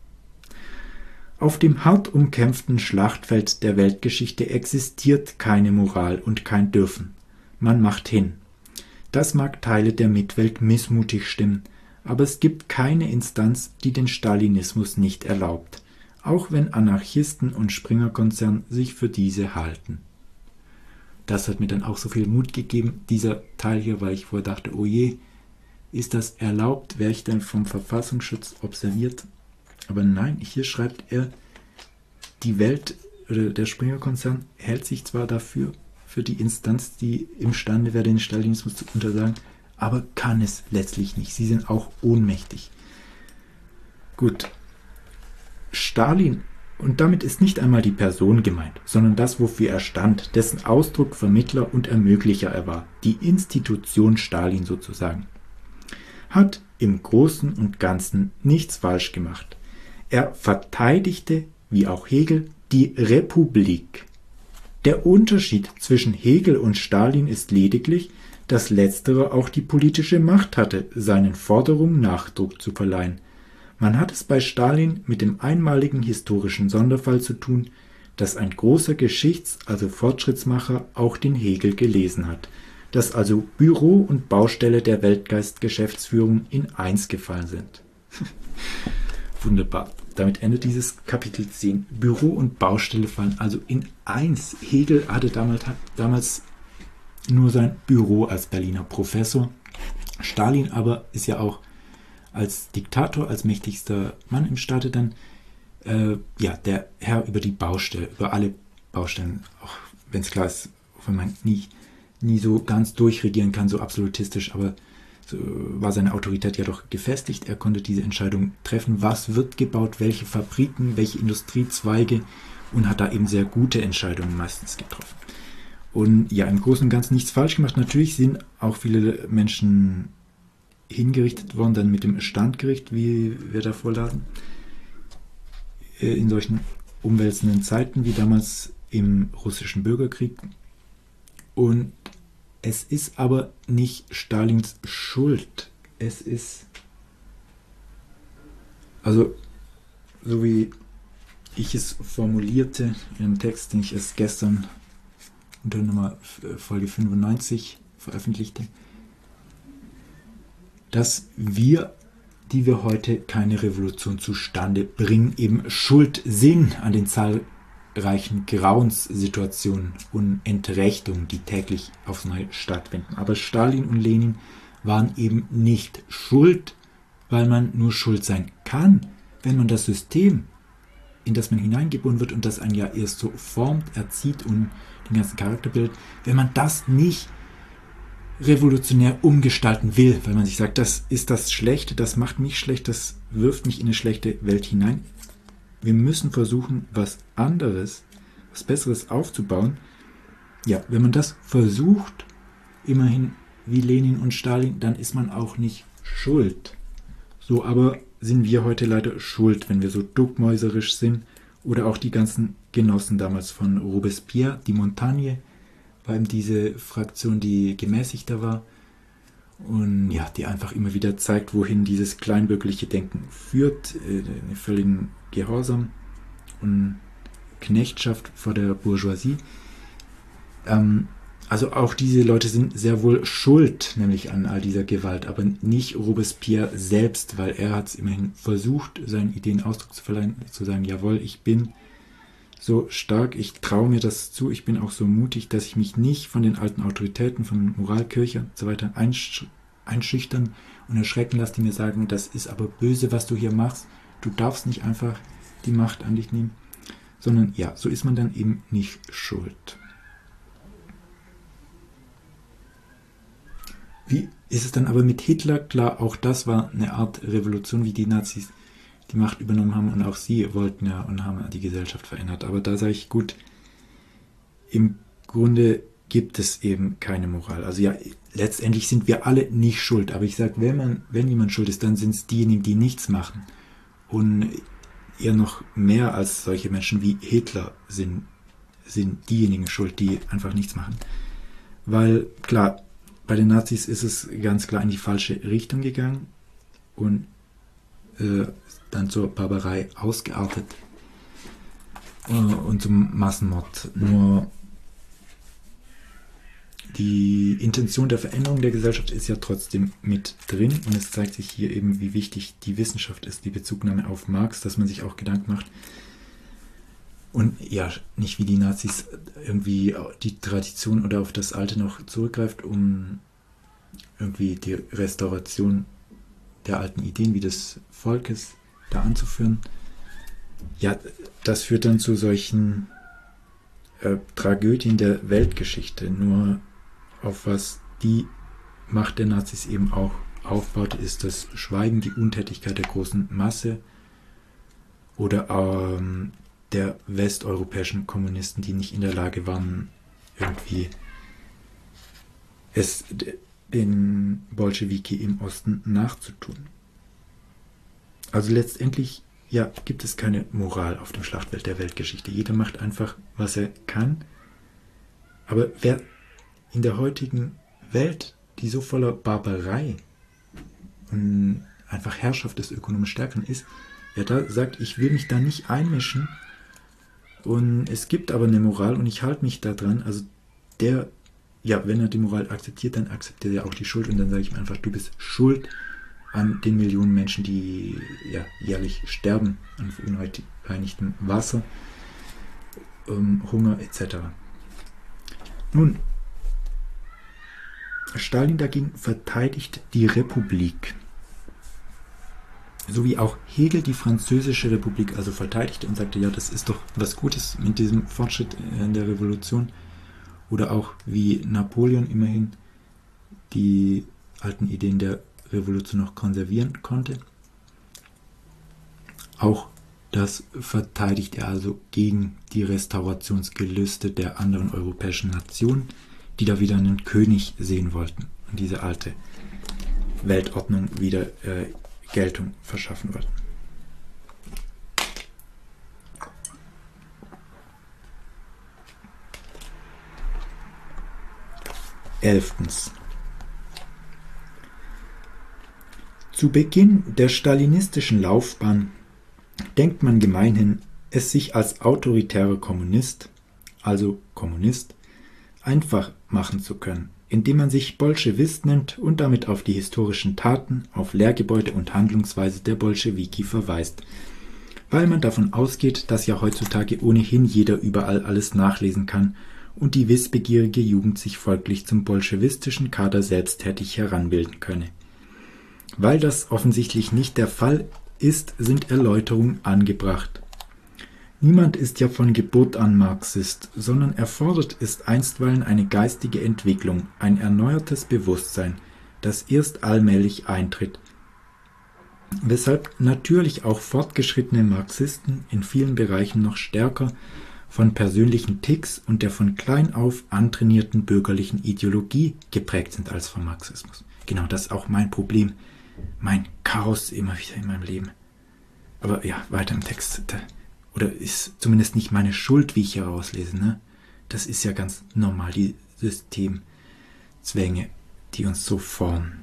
Auf dem hart umkämpften Schlachtfeld der Weltgeschichte existiert keine Moral und kein Dürfen. Man macht hin. Das mag Teile der Mitwelt missmutig stimmen, aber es gibt keine Instanz, die den Stalinismus nicht erlaubt, auch wenn Anarchisten und Springer-Konzern sich für diese halten. Das hat mir dann auch so viel Mut gegeben, dieser Teil hier, weil ich vorher dachte, oh je, ist das erlaubt? Wäre ich dann vom Verfassungsschutz observiert? Aber nein, hier schreibt er, die Welt oder der Springer-Konzern hält sich zwar dafür, für die Instanz, die imstande wäre, den Stalinismus zu untersagen, aber kann es letztlich nicht. Sie sind auch ohnmächtig. Gut. Stalin, und damit ist nicht einmal die Person gemeint, sondern das, wofür er stand, dessen Ausdruck, Vermittler und Ermöglicher er war, die Institution Stalin sozusagen, hat im Großen und Ganzen nichts falsch gemacht. Er verteidigte, wie auch Hegel, die Republik. Der Unterschied zwischen Hegel und Stalin ist lediglich, dass letzterer auch die politische Macht hatte, seinen Forderungen Nachdruck zu verleihen. Man hat es bei Stalin mit dem einmaligen historischen Sonderfall zu tun, dass ein großer Geschichts-, also Fortschrittsmacher auch den Hegel gelesen hat, dass also Büro und Baustelle der Weltgeist-Geschäftsführung in eins gefallen sind. Wunderbar. Damit endet dieses Kapitel zehn. Büro und Baustelle fallen also in eins. Hegel hatte damals, hat damals nur sein Büro als Berliner Professor. Stalin aber ist ja auch als Diktator, als mächtigster Mann im Staate dann äh, ja, der Herr über die Baustelle, über alle Baustellen, auch wenn es klar ist, wenn man nie, nie so ganz durchregieren kann, so absolutistisch, aber so war seine Autorität ja doch gefestigt. Er konnte diese Entscheidung treffen, was wird gebaut, welche Fabriken, welche Industriezweige, und hat da eben sehr gute Entscheidungen meistens getroffen. Und ja, im Großen und Ganzen nichts falsch gemacht. Natürlich sind auch viele Menschen hingerichtet worden, dann mit dem Standgericht, wie wir da vorladen, in solchen umwälzenden Zeiten wie damals im russischen Bürgerkrieg. Und es ist aber nicht Stalins Schuld. Es ist, also so wie ich es formulierte in einem Text, den ich erst gestern unter Nummer Folge fünfundneunzig veröffentlichte, dass wir, die wir heute keine Revolution zustande bringen, eben schuld sind an den zahlreichen Grauenssituationen und Entrechtungen, die täglich aufs Neue stattfinden. Aber Stalin und Lenin waren eben nicht schuld, weil man nur schuld sein kann, wenn man das System, in das man hineingeboren wird und das einen ja erst so formt, erzieht und den ganzen Charakter bildet, wenn man das nicht revolutionär umgestalten will, weil man sich sagt, das ist das Schlechte, das macht mich schlecht, das wirft mich in eine schlechte Welt hinein. Wir müssen versuchen, was anderes, was Besseres aufzubauen. Ja, wenn man das versucht, immerhin wie Lenin und Stalin, dann ist man auch nicht schuld. So aber sind wir heute leider schuld, wenn wir so duckmäuserisch sind, oder auch die ganzen Genossen damals von Robespierre, die Montagne, war eben diese Fraktion, die gemäßigter war und ja, die einfach immer wieder zeigt, wohin dieses kleinbürgerliche Denken führt, äh, einen völligen Gehorsam und Knechtschaft vor der Bourgeoisie. Ähm, also auch diese Leute sind sehr wohl schuld, nämlich an all dieser Gewalt, aber nicht Robespierre selbst, weil er hat es immerhin versucht, seinen Ideen Ausdruck zu verleihen, zu sagen, jawohl, ich bin so stark, ich traue mir das zu, ich bin auch so mutig, dass ich mich nicht von den alten Autoritäten, von Moralkirche und so weiter einsch- einschüchtern und erschrecken lasse, die mir sagen, das ist aber böse, was du hier machst, du darfst nicht einfach die Macht an dich nehmen, sondern ja, so ist man dann eben nicht schuld. Wie ist es dann aber mit Hitler? Klar, auch das war eine Art Revolution, wie die Nazis die Macht übernommen haben, und auch sie wollten ja und haben die Gesellschaft verändert. Aber da sage ich, gut, im Grunde gibt es eben keine Moral. Also ja, letztendlich sind wir alle nicht schuld. Aber ich sage, wenn man, wenn jemand schuld ist, dann sind es diejenigen, die nichts machen. Und eher noch mehr als solche Menschen wie Hitler sind, sind diejenigen schuld, die einfach nichts machen. Weil, klar, bei den Nazis ist es ganz klar in die falsche Richtung gegangen und äh, dann zur Barbarei ausgeartet äh, und zum Massenmord. Nur die Intention der Veränderung der Gesellschaft ist ja trotzdem mit drin, und es zeigt sich hier eben, wie wichtig die Wissenschaft ist, die Bezugnahme auf Marx, dass man sich auch Gedanken macht. Und ja, nicht wie die Nazis irgendwie die Tradition oder auf das Alte noch zurückgreift, um irgendwie die Restauration der alten Ideen wie des Volkes da anzuführen. Ja, das führt dann zu solchen äh, Tragödien der Weltgeschichte. Nur auf was die Macht der Nazis eben auch aufbaute, ist das Schweigen, die Untätigkeit der großen Masse oder ähm, der westeuropäischen Kommunisten, die nicht in der Lage waren, irgendwie es den Bolschewiki im Osten nachzutun. Also letztendlich, ja, gibt es keine Moral auf dem Schlachtfeld der Weltgeschichte. Jeder macht einfach, was er kann. Aber wer in der heutigen Welt, die so voller Barbarei und einfach Herrschaft des ökonomisch Stärkeren ist, ja, da sagt, ich will mich da nicht einmischen, und es gibt aber eine Moral und ich halte mich da dran, also der, ja, wenn er die Moral akzeptiert, dann akzeptiert er auch die Schuld, und dann sage ich mir einfach, du bist schuld an den Millionen Menschen, die ja jährlich sterben an verunreinigtem Wasser, ähm, Hunger et cetera. Nun, Stalin dagegen verteidigt die Republik, so wie auch Hegel die französische Republik also verteidigte und sagte, ja, das ist doch was Gutes mit diesem Fortschritt in der Revolution. oder auch wie Napoleon immerhin die alten Ideen der Revolution noch konservieren konnte. Auch das verteidigt er also gegen die Restaurationsgelüste der anderen europäischen Nationen, die da wieder einen König sehen wollten und diese alte Weltordnung wieder äh, Geltung verschaffen wollten. Elftens. Zu Beginn der stalinistischen Laufbahn denkt man gemeinhin, es sich als autoritärer Kommunist, also Kommunist, einfach machen zu können, indem man sich Bolschewist nennt und damit auf die historischen Taten, auf Lehrgebäude und Handlungsweise der Bolschewiki verweist, weil man davon ausgeht, dass ja heutzutage ohnehin jeder überall alles nachlesen kann und die wissbegierige Jugend sich folglich zum bolschewistischen Kader selbsttätig heranbilden könne. Weil das offensichtlich nicht der Fall ist, sind Erläuterungen angebracht. Niemand ist ja von Geburt an Marxist, sondern erfordert ist einstweilen eine geistige Entwicklung, ein erneuertes Bewusstsein, das erst allmählich eintritt. Weshalb natürlich auch fortgeschrittene Marxisten in vielen Bereichen noch stärker von persönlichen Ticks und der von klein auf antrainierten bürgerlichen Ideologie geprägt sind als vom Marxismus. Genau, das ist auch mein Problem, mein Chaos immer wieder in meinem Leben. Aber ja, weiter im Text. Oder ist zumindest nicht meine Schuld, wie ich hier rauslese. Ne? Das ist ja ganz normal, die Systemzwänge, die uns so formen.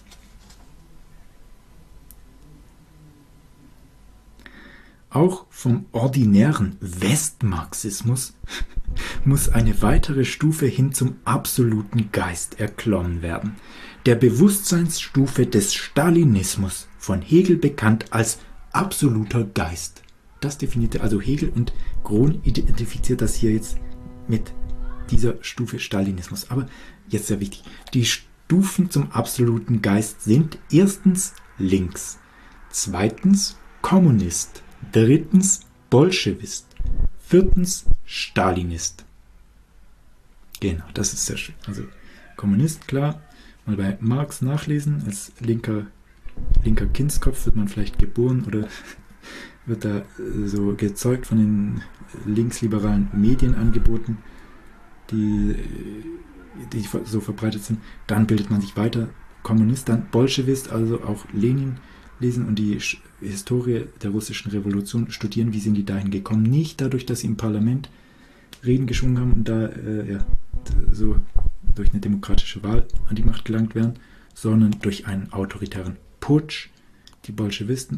Auch vom ordinären Westmarxismus muss eine weitere Stufe hin zum absoluten Geist erklommen werden, der Bewusstseinsstufe des Stalinismus, von Hegel bekannt als absoluter Geist. Das definierte also Hegel und Grohn identifiziert das hier jetzt mit dieser Stufe Stalinismus. Aber jetzt sehr wichtig, die Stufen zum absoluten Geist sind erstens links, zweitens Kommunist, drittens Bolschewist, viertens Stalinist. Genau, das ist sehr schön. Also Kommunist, klar, mal bei Marx nachlesen, als linker, linker Kindskopf wird man vielleicht geboren oder wird da so gezeugt von den linksliberalen Medien angeboten, die, die so verbreitet sind. Dann bildet man sich weiter, Kommunist, dann Bolschewist, also auch Lenin lesen und die Historie der russischen Revolution studieren. Wie sind die dahin gekommen? Nicht dadurch, dass sie im Parlament Reden geschwungen haben und da äh, ja, so durch eine demokratische Wahl an die Macht gelangt werden, sondern durch einen autoritären Putsch, die Bolschewisten.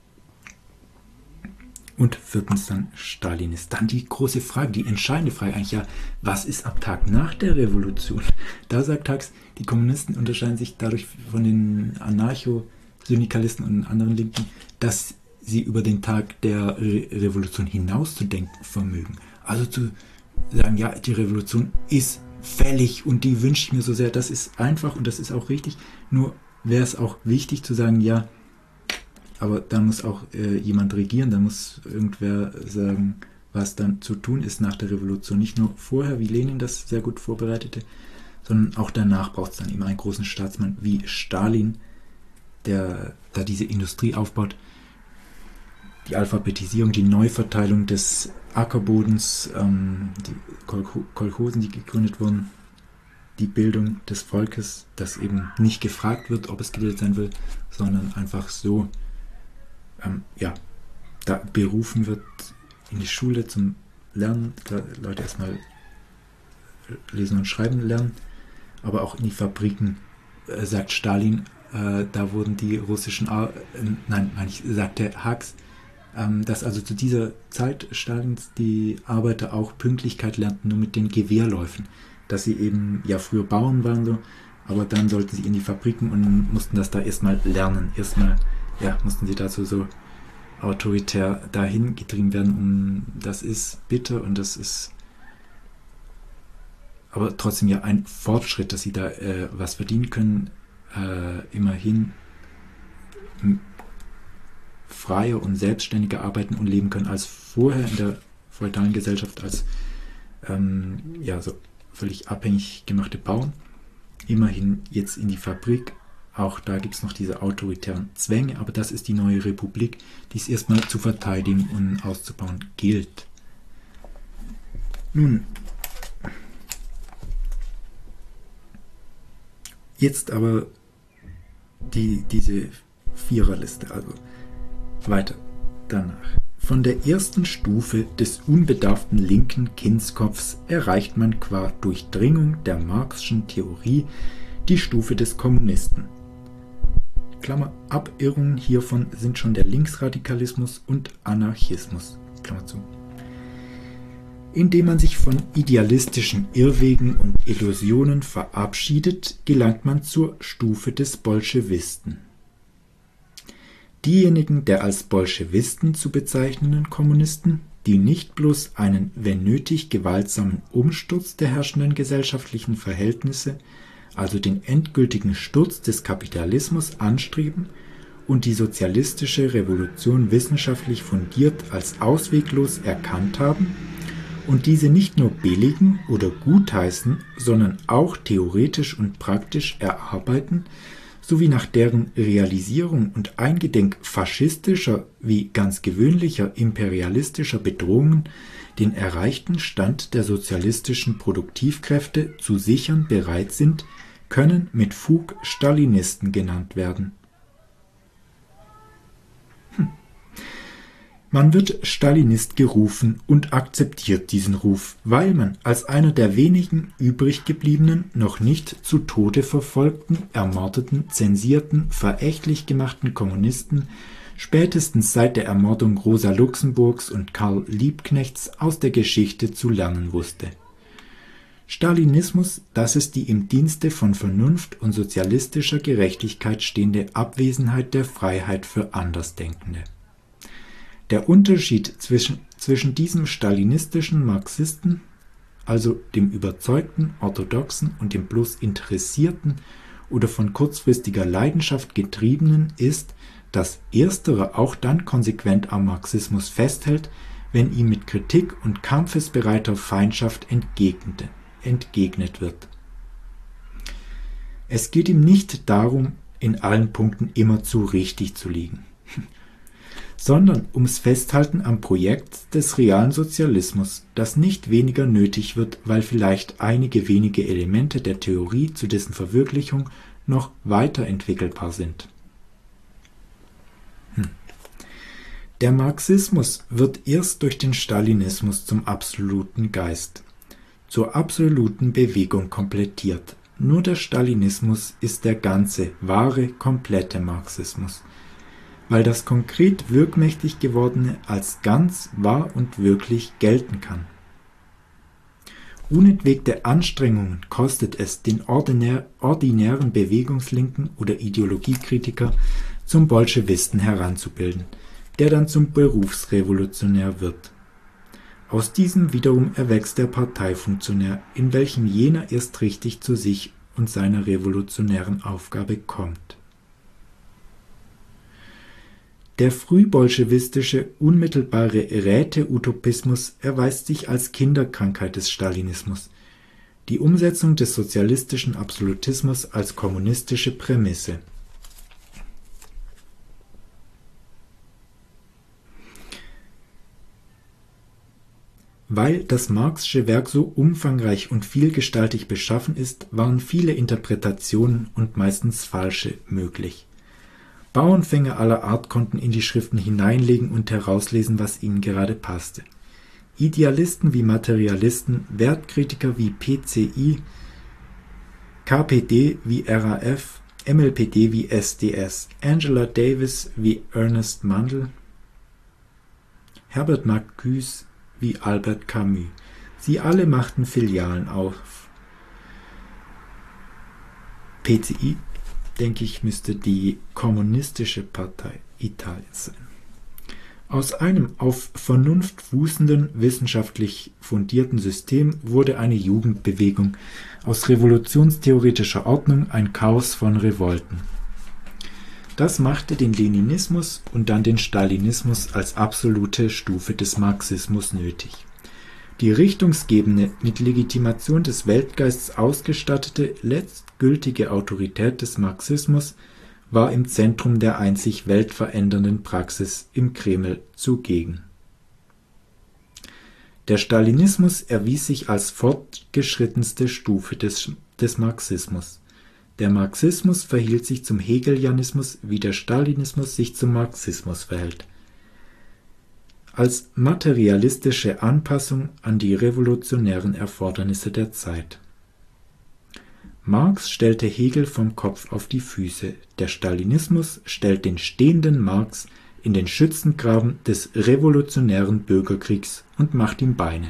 Und viertens dann Stalinist. Dann die große Frage, die entscheidende Frage eigentlich, ja, was ist am Tag nach der Revolution? Da sagt Hux, die Kommunisten unterscheiden sich dadurch von den Anarcho-Syndikalisten und anderen Linken, dass sie über den Tag der Re- Revolution hinaus zu denken vermögen. Also zu sagen, ja, die Revolution ist fällig und die wünsche ich mir so sehr. Das ist einfach und das ist auch richtig. Nur wäre es auch wichtig zu sagen, ja, aber dann muss auch äh, jemand regieren, da muss irgendwer sagen, was dann zu tun ist nach der Revolution. Nicht nur vorher, wie Lenin das sehr gut vorbereitete, sondern auch danach braucht es dann immer einen großen Staatsmann wie Stalin, der da diese Industrie aufbaut, die Alphabetisierung, die Neuverteilung des Ackerbodens, ähm, die Kolcho- Kolchosen, die gegründet wurden, die Bildung des Volkes, das eben nicht gefragt wird, ob es gebildet sein will, sondern einfach so ähm, ja, da berufen wird in die Schule zum Lernen, da Leute erstmal lesen und schreiben lernen, aber auch in die Fabriken, äh, sagt Stalin, äh, da wurden die russischen, Ar- äh, nein, nein, ich sagte Hux, ähm, dass also zu dieser Zeit Stalins die Arbeiter auch Pünktlichkeit lernten, nur mit den Gewehrläufen, dass sie eben ja früher Bauern waren so, aber dann sollten sie in die Fabriken und mussten das da erstmal lernen, erstmal ja, mussten sie dazu so autoritär dahin getrieben werden, um, das ist bitter und das ist aber trotzdem ja ein Fortschritt, dass sie da äh, was verdienen können, äh, immerhin m- freier und selbstständiger arbeiten und leben können als vorher in der feudalen Gesellschaft, als ähm, ja so völlig abhängig gemachte Bauern, immerhin jetzt in die Fabrik. Auch da gibt es noch diese autoritären Zwänge, aber das ist die neue Republik, die es erstmal zu verteidigen und auszubauen gilt. Nun, jetzt aber die, diese Viererliste, also weiter danach. Von der ersten Stufe des unbedarften linken Kindskopfs erreicht man qua Durchdringung der Marxschen Theorie die Stufe des Kommunisten. Klammer, Abirrungen hiervon sind schon der Linksradikalismus und Anarchismus. Klammer zu. Indem man sich von idealistischen Irrwegen und Illusionen verabschiedet, gelangt man zur Stufe des Bolschewisten. Diejenigen der als Bolschewisten zu bezeichnenden Kommunisten, die nicht bloß einen, wenn nötig, gewaltsamen Umsturz der herrschenden gesellschaftlichen Verhältnisse, also den endgültigen Sturz des Kapitalismus, anstreben und die sozialistische Revolution wissenschaftlich fundiert als ausweglos erkannt haben und diese nicht nur billigen oder gutheißen, sondern auch theoretisch und praktisch erarbeiten, sowie nach deren Realisierung und eingedenk faschistischer wie ganz gewöhnlicher imperialistischer Bedrohungen den erreichten Stand der sozialistischen Produktivkräfte zu sichern bereit sind, können mit Fug Stalinisten genannt werden. Hm. Man wird Stalinist gerufen und akzeptiert diesen Ruf, weil man als einer der wenigen übrig gebliebenen, noch nicht zu Tode verfolgten, ermordeten, zensierten, verächtlich gemachten Kommunisten spätestens seit der Ermordung Rosa Luxemburgs und Karl Liebknechts aus der Geschichte zu lernen wusste. Stalinismus, das ist die im Dienste von Vernunft und sozialistischer Gerechtigkeit stehende Abwesenheit der Freiheit für Andersdenkende. Der Unterschied zwischen, zwischen diesem stalinistischen Marxisten, also dem überzeugten, orthodoxen und dem bloß interessierten oder von kurzfristiger Leidenschaft getriebenen ist, dass ersterer auch dann konsequent am Marxismus festhält, wenn ihm mit Kritik und kampfesbereiter Feindschaft entgegnete, entgegnet wird. Es geht ihm nicht darum, in allen Punkten immerzu richtig zu liegen, sondern ums Festhalten am Projekt des realen Sozialismus, das nicht weniger nötig wird, weil vielleicht einige wenige Elemente der Theorie zu dessen Verwirklichung noch weiterentwickelbar sind. Hm. Der Marxismus wird erst durch den Stalinismus zum absoluten Geist, zur absoluten Bewegung komplettiert. Nur der Stalinismus ist der ganze, wahre, komplette Marxismus, weil das konkret wirkmächtig gewordene als ganz wahr und wirklich gelten kann. Unentwegte Anstrengungen kostet es den ordinär, ordinären Bewegungslinken oder Ideologiekritiker zum Bolschewisten heranzubilden, der dann zum Berufsrevolutionär wird. Aus diesem wiederum erwächst der Parteifunktionär, in welchem jener erst richtig zu sich und seiner revolutionären Aufgabe kommt. Der frühbolschewistische, unmittelbare Räte-Utopismus erweist sich als Kinderkrankheit des Stalinismus, die Umsetzung des sozialistischen Absolutismus als kommunistische Prämisse. Weil das Marxsche Werk so umfangreich und vielgestaltig beschaffen ist, waren viele Interpretationen und meistens falsche möglich. Bauernfänger aller Art konnten in die Schriften hineinlegen und herauslesen, was ihnen gerade passte. Idealisten wie Materialisten, Wertkritiker wie P C I, K P D wie R A F, M L P D wie S D S, Angela Davis wie Ernest Mandel, Herbert Marcuse wie Albert Camus. Sie alle machten Filialen auf. P C I, denke ich, müsste die Kommunistische Partei Italiens sein. Aus einem auf Vernunft fußenden, wissenschaftlich fundierten System wurde eine Jugendbewegung, aus revolutionstheoretischer Ordnung ein Chaos von Revolten. Das machte den Leninismus und dann den Stalinismus als absolute Stufe des Marxismus nötig. Die richtungsgebende, mit Legitimation des Weltgeistes ausgestattete, letztgültige Autorität des Marxismus war im Zentrum der einzig weltverändernden Praxis im Kreml zugegen. Der Stalinismus erwies sich als fortgeschrittenste Stufe des, des Marxismus. Der Marxismus verhielt sich zum Hegelianismus, wie der Stalinismus sich zum Marxismus verhält. Als materialistische Anpassung an die revolutionären Erfordernisse der Zeit. Marx stellte Hegel vom Kopf auf die Füße, der Stalinismus stellt den stehenden Marx in den Schützengraben des revolutionären Bürgerkriegs und macht ihm Beine.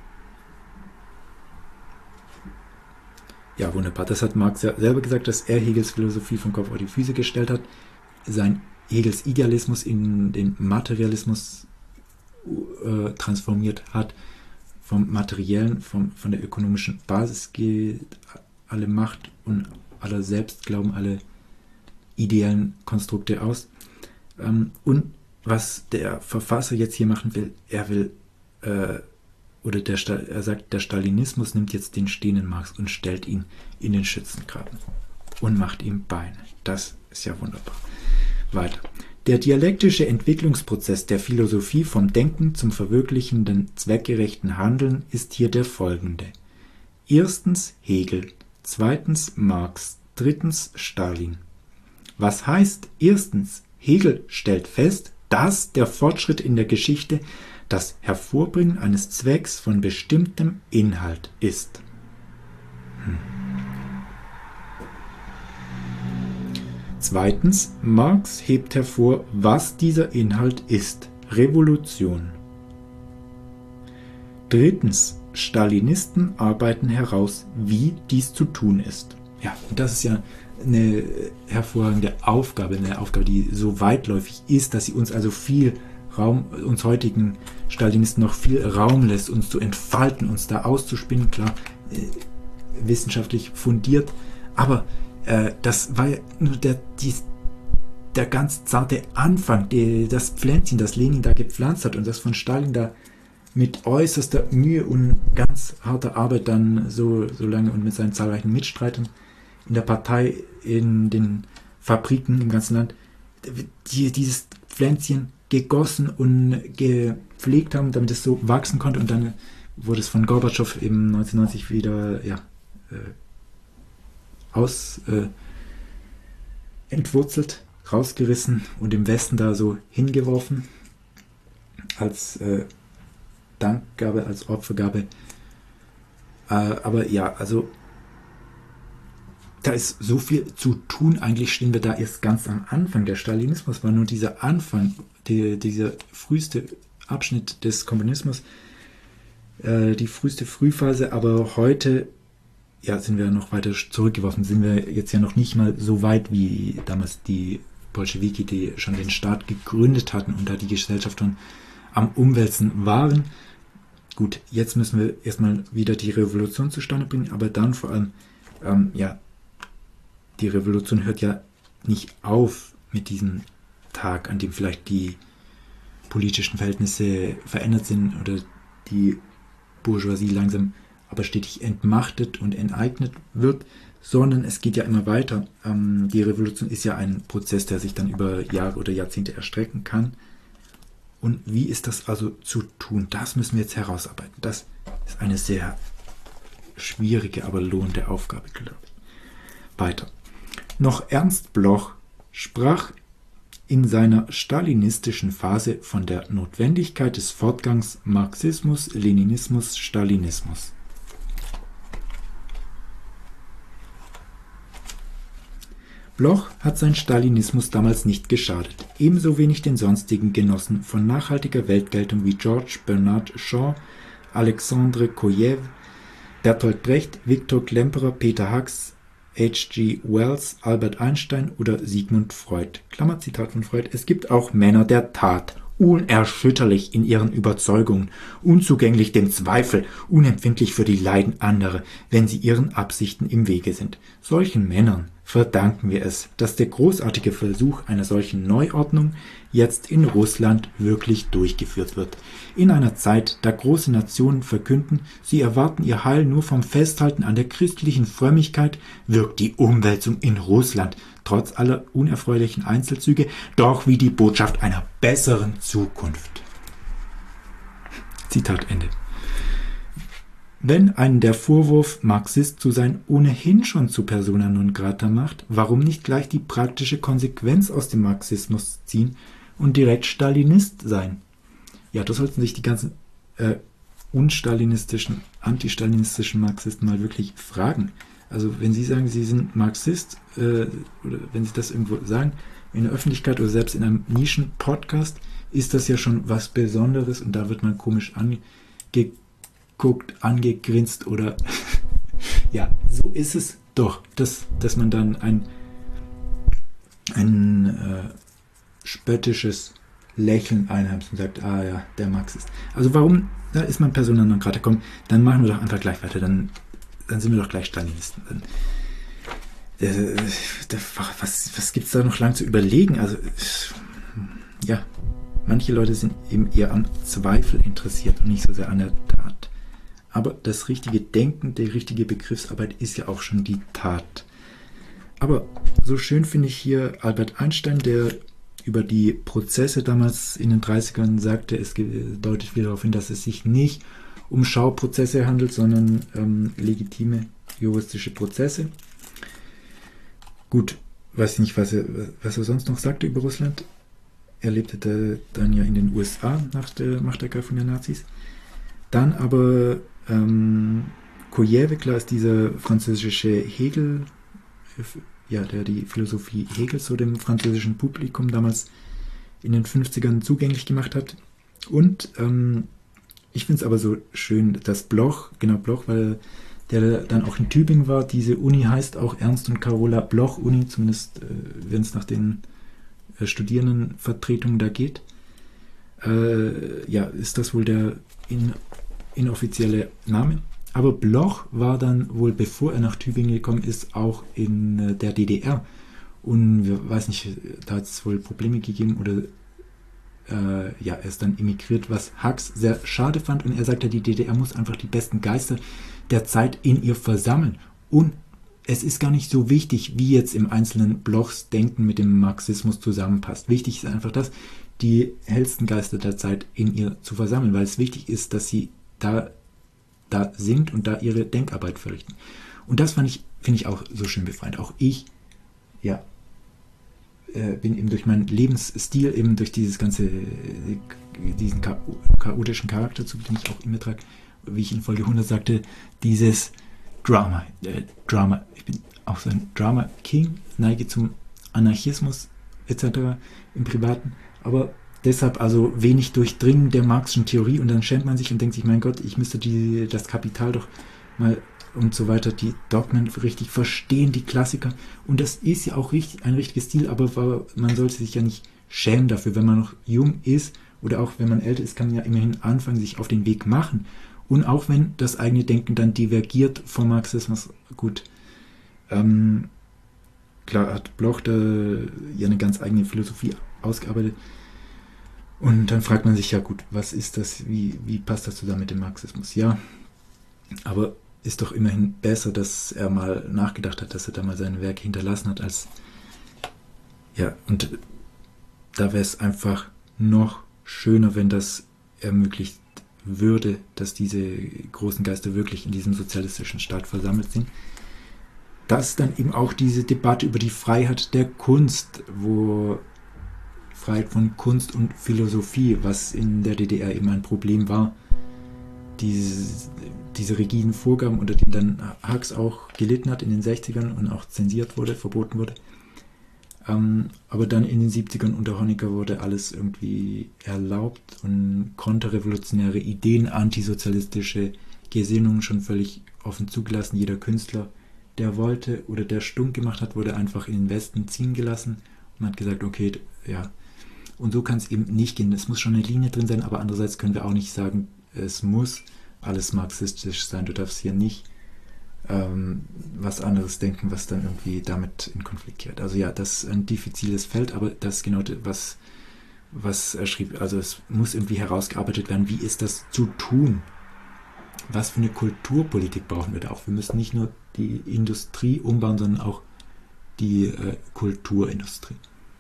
Ja, wunderbar. Das hat Marx ja selber gesagt, dass er Hegels Philosophie vom Kopf auf die Füße gestellt hat, sein Hegels Idealismus in den Materialismus äh, transformiert hat. Vom Materiellen, vom, von der ökonomischen Basis geht alle Macht und aller Selbstglauben, alle ideellen Konstrukte aus. Ähm, und was der Verfasser jetzt hier machen will, er will, äh, oder der, er sagt, der Stalinismus nimmt jetzt den stehenden Marx und stellt ihn in den Schützengraben und macht ihm Beine. Das ist ja wunderbar. Weiter. Der dialektische Entwicklungsprozess der Philosophie vom Denken zum verwirklichenden, zweckgerechten Handeln ist hier der folgende. Erstens Hegel, zweitens Marx, drittens Stalin. Was heißt erstens, Hegel stellt fest, dass der Fortschritt in der Geschichte das Hervorbringen eines Zwecks von bestimmtem Inhalt ist. Hm. Zweitens, Marx hebt hervor, was dieser Inhalt ist. Revolution. Drittens, Stalinisten arbeiten heraus, wie dies zu tun ist. Ja, und das ist ja eine hervorragende Aufgabe, eine Aufgabe, die so weitläufig ist, dass sie uns also viel Raum, uns heutigen Stalinisten noch viel Raum lässt, uns zu entfalten, uns da auszuspinnen, klar, äh, wissenschaftlich fundiert, aber äh, das war ja nur der, die, der ganz zarte Anfang, die, das Pflänzchen, das Lenin da gepflanzt hat und das von Stalin da mit äußerster Mühe und ganz harter Arbeit dann so, so lange und mit seinen zahlreichen Mitstreitern in der Partei, in den Fabriken im ganzen Land, die dieses Pflänzchen gegossen und gepflegt haben, damit es so wachsen konnte, und dann wurde es von Gorbatschow im neunzehnhundertneunzig wieder ja, äh, aus äh, entwurzelt, rausgerissen und im Westen da so hingeworfen als äh, Dankgabe, als Opfergabe. Äh, aber ja, also da ist so viel zu tun. Eigentlich stehen wir da erst ganz am Anfang. Der Stalinismus war nur dieser Anfang, die, dieser früheste Abschnitt des Kommunismus, äh, die früheste Frühphase, aber heute ja, sind wir noch weiter zurückgeworfen, sind wir jetzt ja noch nicht mal so weit wie damals die Bolschewiki, die schon den Staat gegründet hatten und da die Gesellschaft schon am Umwälzen waren. Gut, jetzt müssen wir erstmal wieder die Revolution zustande bringen, aber dann vor allem, ähm, ja, die Revolution hört ja nicht auf mit diesem Tag, an dem vielleicht die politischen Verhältnisse verändert sind oder die Bourgeoisie langsam aber stetig entmachtet und enteignet wird, sondern es geht ja immer weiter. Ähm, die Revolution ist ja ein Prozess, der sich dann über Jahre oder Jahrzehnte erstrecken kann. Und wie ist das also zu tun? Das müssen wir jetzt herausarbeiten. Das ist eine sehr schwierige, aber lohnende Aufgabe, glaube ich. Weiter. Noch Ernst Bloch sprach in seiner stalinistischen Phase von der Notwendigkeit des Fortgangs Marxismus, Leninismus, Stalinismus. Bloch hat sein Stalinismus damals nicht geschadet, ebenso wenig den sonstigen Genossen von nachhaltiger Weltgeltung wie George Bernard Shaw, Alexandre Kojew, Bertolt Brecht, Viktor Klemperer, Peter Hux, H G Wells, Albert Einstein oder Sigmund Freud. Klammerzitat von Freud. Es gibt auch Männer der Tat. unerschütterlich in ihren Überzeugungen, unzugänglich dem Zweifel, unempfindlich für die Leiden anderer, wenn sie ihren Absichten im Wege sind. Solchen Männern verdanken wir es, dass der großartige Versuch einer solchen Neuordnung jetzt in Russland wirklich durchgeführt wird. In einer Zeit, da große Nationen verkünden, sie erwarten ihr Heil nur vom Festhalten an der christlichen Frömmigkeit, wirkt die Umwälzung in Russland, trotz aller unerfreulichen Einzelzüge, doch wie die Botschaft einer besseren Zukunft. Zitat Ende. Wenn einen der Vorwurf, Marxist zu sein, ohnehin schon zu persona non grata macht, warum nicht gleich die praktische Konsequenz aus dem Marxismus ziehen und direkt Stalinist sein? Ja, da sollten sich die ganzen äh, unstalinistischen, antistalinistischen Marxisten mal wirklich fragen. Also wenn Sie sagen, Sie sind Marxist, äh, oder wenn Sie das irgendwo sagen, in der Öffentlichkeit oder selbst in einem Nischen-Podcast, ist das ja schon was Besonderes und da wird man komisch angeguckt, angegrinst oder ja, so ist es doch, dass, dass man dann ein, ein äh, spöttisches Lächeln einheimst und sagt, ah ja, der Marxist. Also warum, da ist man persona non grata, komm, dann machen wir doch einfach gleich weiter, dann, dann sind wir doch gleich Stalinisten. Dann, äh, da, was was gibt es da noch lang zu überlegen? Also, ja, manche Leute sind eben eher am Zweifel interessiert und nicht so sehr an der Tat. Aber das richtige Denken, die richtige Begriffsarbeit ist ja auch schon die Tat. Aber so schön finde ich hier Albert Einstein, der über die Prozesse damals in den dreißigern sagte, es deutet wieder darauf hin, dass es sich nicht um Schauprozesse handelt, sondern ähm, legitime juristische Prozesse. Gut, weiß nicht, was er, was er sonst noch sagte über Russland. Er lebte dann ja in den U S A nach der Machtergreifung der Nazis. Dann aber ähm, Kojevikla ist dieser französische Hegel, ja, der die Philosophie Hegels so dem französischen Publikum damals in den fünfzigern zugänglich gemacht hat. Und ähm, ich finde es aber so schön, dass Bloch, genau Bloch, weil der dann auch in Tübingen war, diese Uni heißt auch Ernst und Carola Bloch Uni, zumindest äh, wenn es nach den äh, Studierendenvertretungen da geht. Äh, ja, ist das wohl der in, inoffizielle Name. Aber Bloch war dann wohl, bevor er nach Tübingen gekommen ist, auch in äh, der D D R. Und ich weiß nicht, da hat es wohl Probleme gegeben oder äh, ja, er ist dann emigriert, was Hux sehr schade fand. Und er sagte, die D D R muss einfach die besten Geister der Zeit in ihr versammeln. Und es ist gar nicht so wichtig, wie jetzt im einzelnen Blochs Denken mit dem Marxismus zusammenpasst. Wichtig ist einfach das, die hellsten Geister der Zeit in ihr zu versammeln, weil es wichtig ist, dass sie da da sind und da ihre Denkarbeit verrichten. Und das fand ich, finde ich auch so schön befreiend. Auch ich, ja, äh, bin eben durch meinen Lebensstil, eben durch dieses ganze, diesen chaotischen Charakter, zu dem ich auch immer trage, wie ich in Folge hundert sagte, dieses Drama, äh, Drama, ich bin auch so ein Drama-King, neige zum Anarchismus et cetera im Privaten, aber deshalb also wenig Durchdringen der Marxischen Theorie und dann schämt man sich und denkt sich, mein Gott, ich müsste die, das Kapital doch mal und so weiter, die Dogmen richtig verstehen, die Klassiker. Und das ist ja auch richtig, ein richtiges Ziel, aber man sollte sich ja nicht schämen dafür. Wenn man noch jung ist oder auch wenn man älter ist, kann man ja immerhin anfangen, sich auf den Weg machen. Und auch wenn das eigene Denken dann divergiert vom Marxismus, gut, ähm, klar hat Bloch da ja eine ganz eigene Philosophie ausgearbeitet. Und dann fragt man sich, ja gut, was ist das, wie, wie passt das zusammen mit dem Marxismus? Ja, aber ist doch immerhin besser, dass er mal nachgedacht hat, dass er da mal seine Werke hinterlassen hat, als, ja, und da wäre es einfach noch schöner, wenn das ermöglicht würde, dass diese großen Geister wirklich in diesem sozialistischen Staat versammelt sind. Dass dann eben auch diese Debatte über die Freiheit der Kunst, wo Freiheit von Kunst und Philosophie, was in der D D R eben ein Problem war, diese, diese rigiden Vorgaben, unter denen dann Hux auch gelitten hat in den sechzigern und auch zensiert wurde, verboten wurde. Ähm, aber dann in den siebzigern unter Honecker wurde alles irgendwie erlaubt und konterrevolutionäre Ideen, antisozialistische Gesinnungen schon völlig offen zugelassen. Jeder Künstler, der wollte oder der stunk gemacht hat, wurde einfach in den Westen ziehen gelassen und hat gesagt, okay, ja. Und so kann es eben nicht gehen. Es muss schon eine Linie drin sein, aber andererseits können wir auch nicht sagen, es muss alles marxistisch sein. Du darfst hier nicht ähm, was anderes denken, was dann irgendwie damit in Konflikt geht. Also ja, das ist ein diffiziles Feld, aber das ist genau das, was, was er schrieb. Also es muss irgendwie herausgearbeitet werden, wie ist das zu tun? Was für eine Kulturpolitik brauchen wir da auch? Wir müssen nicht nur die Industrie umbauen, sondern auch die äh, Kulturindustrie.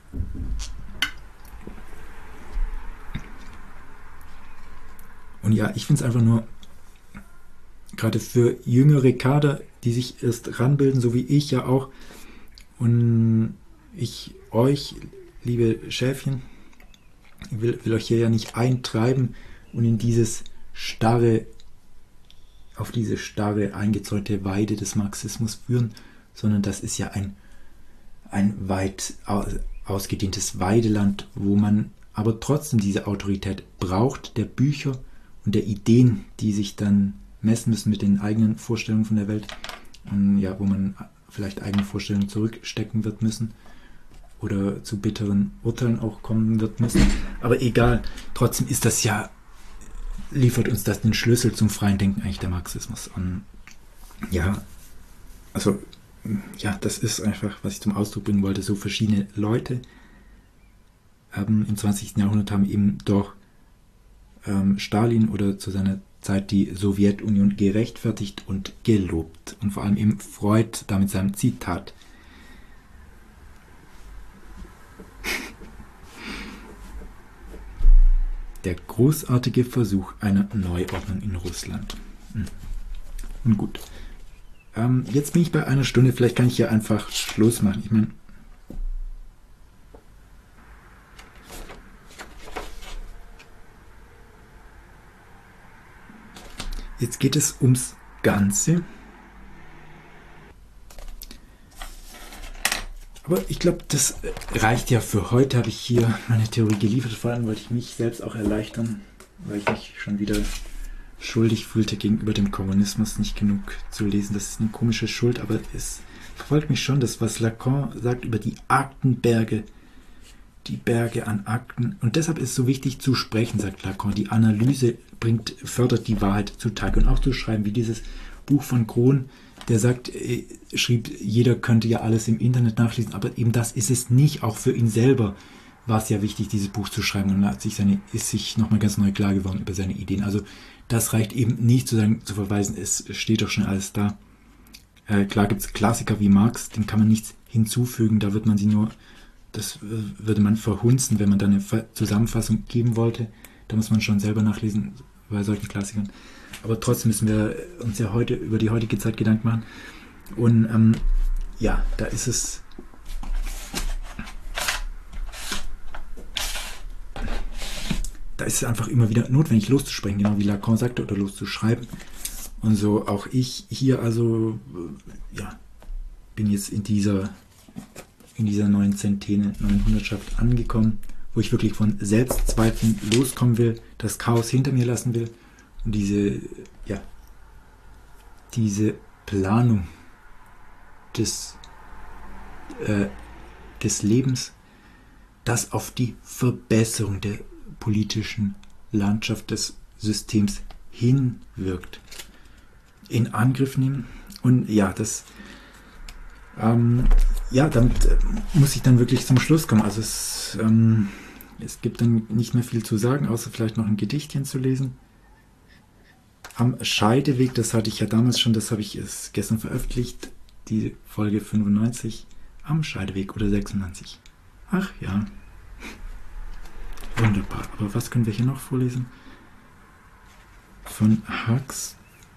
Und ja, ich finde es einfach nur, gerade für jüngere Kader, die sich erst ranbilden, so wie ich ja auch, und ich euch, liebe Schäfchen, will, will euch hier ja nicht eintreiben und in dieses starre, auf diese starre, eingezäunte Weide des Marxismus führen, sondern das ist ja ein, ein weit ausgedehntes Weideland, wo man aber trotzdem diese Autorität braucht, der Bücher und der Ideen, die sich dann messen müssen mit den eigenen Vorstellungen von der Welt, und ja, wo man vielleicht eigene Vorstellungen zurückstecken wird müssen oder zu bitteren Urteilen auch kommen wird müssen. Aber egal, trotzdem ist das ja, liefert uns das den Schlüssel zum freien Denken eigentlich der Marxismus. Und ja, also ja, das ist einfach, was ich zum Ausdruck bringen wollte. So verschiedene Leute haben im zwanzigsten Jahrhundert haben eben doch ähm, Stalin oder zu seiner Zeit die Sowjetunion gerechtfertigt und gelobt. Und vor allem eben Freud da mit seinem Zitat. Der großartige Versuch einer Neuordnung in Russland. Und gut. Ähm, jetzt bin ich bei einer Stunde. Vielleicht kann ich hier einfach Schluss machen. Ich meine, jetzt geht es ums Ganze. Aber ich glaube, das reicht ja für heute. Habe ich hier meine Theorie geliefert. Vor allem wollte ich mich selbst auch erleichtern, weil ich mich schon wieder schuldig fühlte gegenüber dem Kommunismus, nicht genug zu lesen. Das ist eine komische Schuld, aber es verfolgt mich schon, das, was Lacan sagt über die Aktenberge, die Berge an Akten. Und deshalb ist es so wichtig zu sprechen, sagt Lacan. Die Analyse bringt, fördert die Wahrheit zutage. Und auch zu schreiben, wie dieses Buch von Krohn, der sagt, äh, schrieb, jeder könnte ja alles im Internet nachlesen, aber eben das ist es nicht. Auch für ihn selber war es ja wichtig, dieses Buch zu schreiben. Und da hat sich seine, ist sich nochmal ganz neu klar geworden über seine Ideen. Also das reicht eben nicht zu sagen, zu verweisen, es steht doch schon alles da. Äh, klar gibt es Klassiker wie Marx, dem kann man nichts hinzufügen, da wird man sie nur, das würde man verhunzen, wenn man da eine Zusammenfassung geben wollte. Da muss man schon selber nachlesen bei solchen Klassikern. Aber trotzdem müssen wir uns ja heute über die heutige Zeit Gedanken machen. Und ähm, ja, da ist es da ist es einfach immer wieder notwendig, loszusprechen, genau wie Lacan sagte, oder loszuschreiben. Und so auch ich hier also, ja, bin jetzt in dieser, in dieser neuen Zentene, neuen Hundertschaft angekommen, wo ich wirklich von Selbstzweifeln loskommen will, das Chaos hinter mir lassen will und diese, ja, diese Planung des, äh, des Lebens, das auf die Verbesserung der politischen Landschaft des Systems hinwirkt, in Angriff nehmen. Und ja, das ähm, ja, damit äh, muss ich dann wirklich zum Schluss kommen. Also es, ähm, es gibt dann nicht mehr viel zu sagen, außer vielleicht noch ein Gedichtchen zu lesen. Am Scheideweg, das hatte ich ja damals schon, das habe ich erst gestern veröffentlicht, die Folge fünfundneunzig, am Scheideweg oder sechsundneunzig. Ach ja. Wunderbar. Aber was können wir hier noch vorlesen? Von Hux.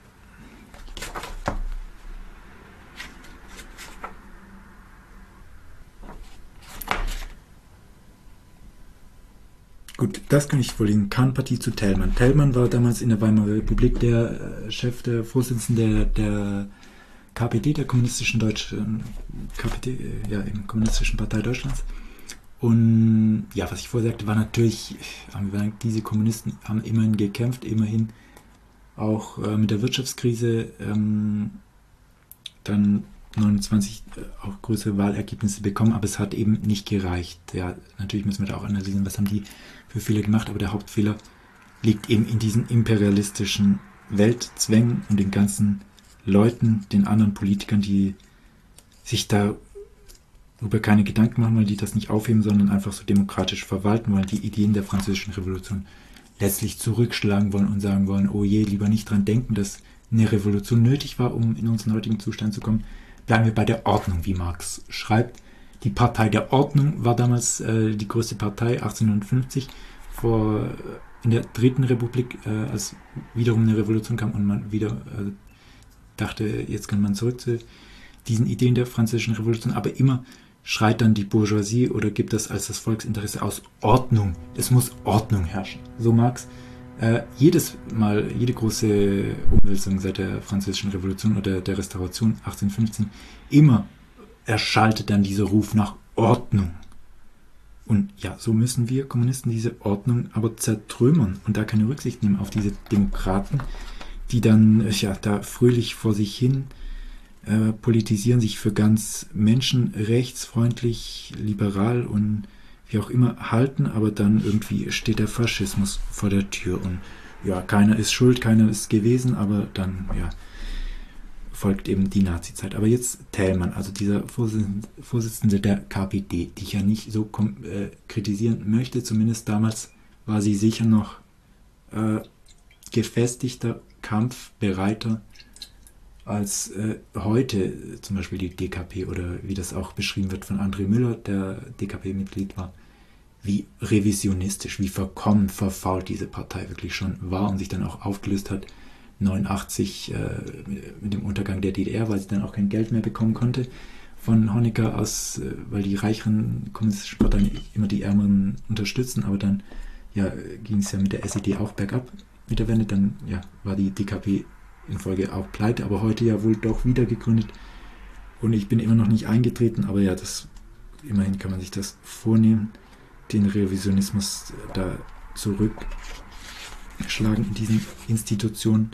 Gut, das kann ich vorlesen. Kahnpartie zu Thälmann. Thälmann war damals in der Weimarer Republik der äh, Chef, der Vorsitzende der, der K P D, der kommunistischen Deutschen, K P D, äh, ja, eben kommunistischen Partei Deutschlands. Und ja, was ich vorher sagte, war natürlich, diese Kommunisten haben immerhin gekämpft, immerhin auch äh, mit der Wirtschaftskrise ähm, dann neunundzwanzig äh, auch größere Wahlergebnisse bekommen, aber es hat eben nicht gereicht. Ja, natürlich müssen wir da auch analysieren, was haben die für Fehler gemacht, aber der Hauptfehler liegt eben in diesen imperialistischen Weltzwängen und den ganzen Leuten, den anderen Politikern, die sich darüber keine Gedanken machen wollen, die das nicht aufheben, sondern einfach so demokratisch verwalten wollen, die Ideen der Französischen Revolution letztlich zurückschlagen wollen und sagen wollen, oh je, lieber nicht dran denken, dass eine Revolution nötig war, um in unseren heutigen Zustand zu kommen. Bleiben wir bei der Ordnung, wie Marx schreibt. Die Partei der Ordnung war damals äh, die größte Partei, achtzehnhundertfünfzig, vor, in der Dritten Republik, äh, als wiederum eine Revolution kam und man wieder äh, dachte, jetzt kann man zurück zu diesen Ideen der Französischen Revolution, aber immer schreit dann die Bourgeoisie oder gibt das als das Volksinteresse aus Ordnung. Es muss Ordnung herrschen. So Marx. Äh, jedes Mal, jede große Umwälzung seit der Französischen Revolution oder der Restauration achtzehnhundertfünfzehn, immer erschaltet dann dieser Ruf nach Ordnung. Und ja, so müssen wir Kommunisten diese Ordnung aber zertrümmern und da keine Rücksicht nehmen auf diese Demokraten, die dann ja da fröhlich vor sich hin äh, politisieren, sich für ganz menschenrechtsfreundlich, liberal und wie auch immer halten, aber dann irgendwie steht der Faschismus vor der Tür und ja, keiner ist schuld, keiner ist gewesen, aber dann ja folgt eben die Nazizeit. Aber jetzt Thälmann, also dieser Vorsitzende der K P D, die ich ja nicht so äh, kritisieren möchte, zumindest damals war sie sicher noch äh, gefestigter, kampfbereiter als äh, heute zum Beispiel die D K P oder wie das auch beschrieben wird von André Müller, der D K P-Mitglied war, wie revisionistisch, wie verkommen, verfault diese Partei wirklich schon war und sich dann auch aufgelöst hat, neunundachtzig äh, mit dem Untergang der D D R, weil sie dann auch kein Geld mehr bekommen konnte von Honecker aus, äh, weil die reicheren kommunistischen Parteien immer die Ärmeren unterstützen, aber dann ja, ging es ja mit der S E D auch bergab mit der Wende, dann ja, war die D K P in Folge auch pleite, aber heute ja wohl doch wieder gegründet und ich bin immer noch nicht eingetreten, aber ja, das immerhin kann man sich das vornehmen, den Revisionismus da zurückschlagen in diesen Institutionen,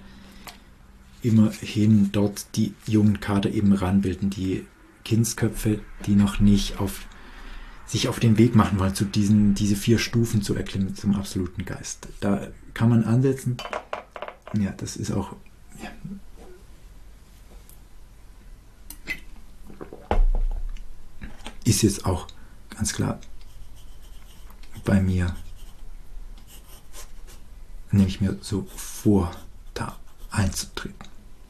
immerhin dort die jungen Kader eben ranbilden, die Kindsköpfe, die noch nicht auf sich auf den Weg machen wollen, zu diesen diese vier Stufen zu erklimmen zum absoluten Geist. Da kann man ansetzen. Ja, das ist auch ja, ist jetzt auch ganz klar bei mir, nehme ich mir so vor, da einzutreten.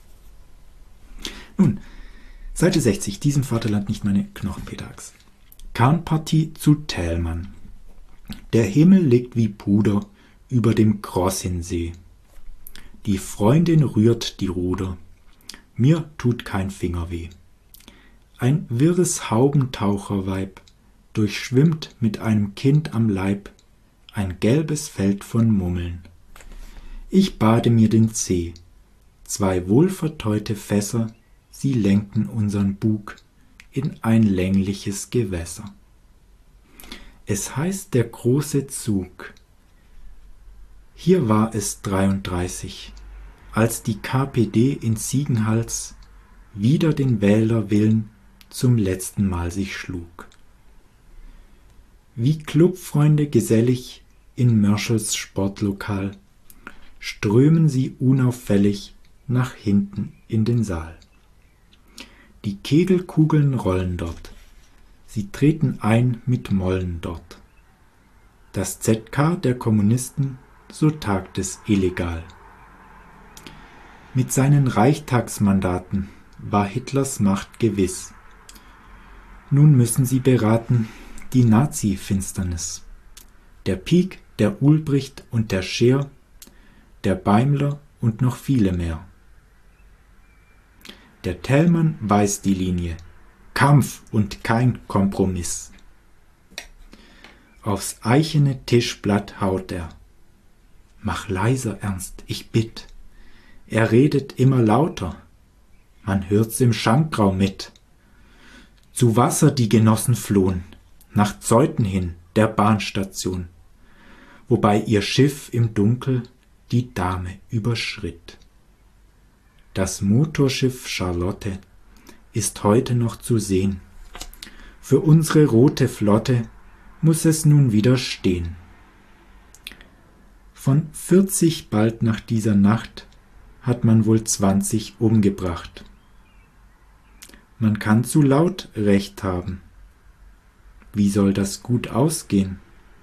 Nun, Seite sechzig, diesem Vaterland nicht meine Knochen, Peter Hacks. Kahnpartie zu Thälmann. Der Himmel liegt wie Puder über dem Krossinsee. Die Freundin rührt die Ruder. Mir tut kein Finger weh. Ein wirres Haubentaucherweib durchschwimmt mit einem Kind am Leib ein gelbes Feld von Mummeln. Ich bade mir den Zeh. Zwei wohlverteute Fässer, sie lenkten unseren Bug in ein längliches Gewässer. Es heißt der große Zug. Hier war es dreiunddreißig, als die K P D in Ziegenhals wider den Wählerwillen zum letzten Mal sich schlug. Wie Clubfreunde gesellig in Mörschels Sportlokal strömen sie unauffällig nach hinten in den Saal. Die Kegelkugeln rollen dort, sie treten ein mit Mollen dort. Das Z K der Kommunisten, so tagt es illegal. Mit seinen Reichstagsmandaten war Hitlers Macht gewiss. Nun müssen sie beraten die Nazi-Finsternis. Der Pieck, der Ulbricht und der Scheer, der Beimler und noch viele mehr. Der Thälmann weiß die Linie. Kampf und kein Kompromiss. Aufs eichene Tischblatt haut er. Mach leiser, Ernst, ich bitt. Er redet immer lauter. Man hört's im Schankraum mit. Zu Wasser die Genossen flohen, nach Zeuthen hin, der Bahnstation, wobei ihr Schiff im Dunkel die Dame überschritt. Das Motorschiff Charlotte ist heute noch zu sehen. Für unsere rote Flotte muss es nun wieder stehen. Von vierzig bald nach dieser Nacht hat man wohl zwanzig umgebracht. Man kann zu laut Recht haben. Wie soll das gut ausgehen?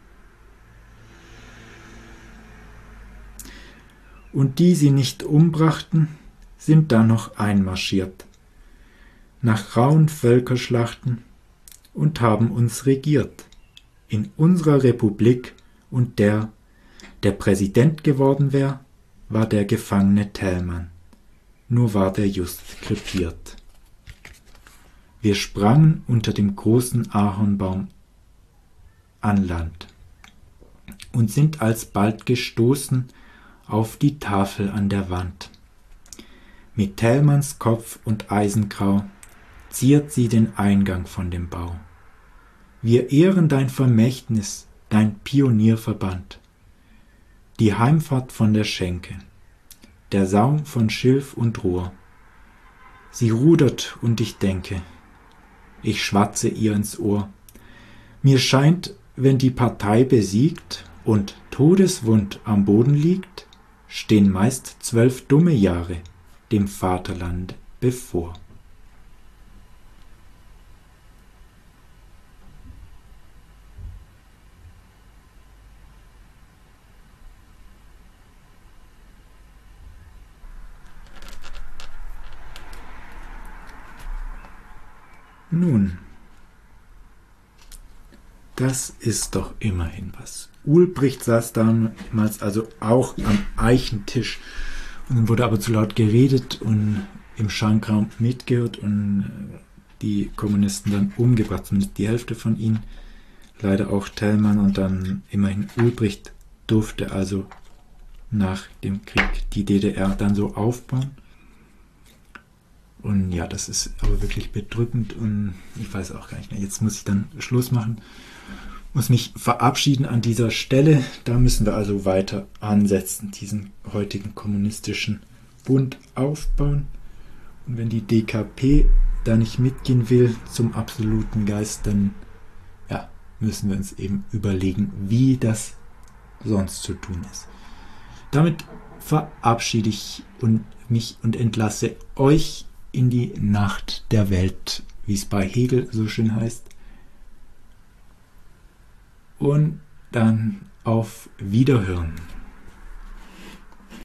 Und die sie nicht umbrachten, sind dann noch einmarschiert, nach rauen Völkerschlachten, und haben uns regiert, in unserer Republik, und der, der Präsident geworden wär, war der Gefangene Thälmann, nur war der just krepiert. Wir sprangen unter dem großen Ahornbaum an Land und sind alsbald gestoßen auf die Tafel an der Wand. Mit Thälmanns Kopf und Eisengrau ziert sie den Eingang von dem Bau. Wir ehren dein Vermächtnis, dein Pionierverband, die Heimfahrt von der Schenke, der Saum von Schilf und Rohr. Sie rudert und ich denke, ich schwatze ihr ins Ohr. Mir scheint, wenn die Partei besiegt und todeswund am Boden liegt, stehen meist zwölf dumme Jahre dem Vaterland bevor. Nun, das ist doch immerhin was. Ulbricht saß damals also auch am Eichentisch und dann wurde aber zu laut geredet und im Schankraum mitgehört und die Kommunisten dann umgebracht, zumindest die Hälfte von ihnen, leider auch Thälmann, und dann immerhin Ulbricht durfte also nach dem Krieg die D D R dann so aufbauen. Und ja, das ist aber wirklich bedrückend und ich weiß auch gar nicht mehr. Jetzt muss ich dann Schluss machen, muss mich verabschieden an dieser Stelle. Da müssen wir also weiter ansetzen, diesen heutigen kommunistischen Bund aufbauen. Und wenn die D K P da nicht mitgehen will zum absoluten Geist, dann ja, müssen wir uns eben überlegen, wie das sonst zu tun ist. Damit verabschiede ich und mich und entlasse euch in die Nacht der Welt, wie es bei Hegel so schön heißt. Und dann auf Wiederhören.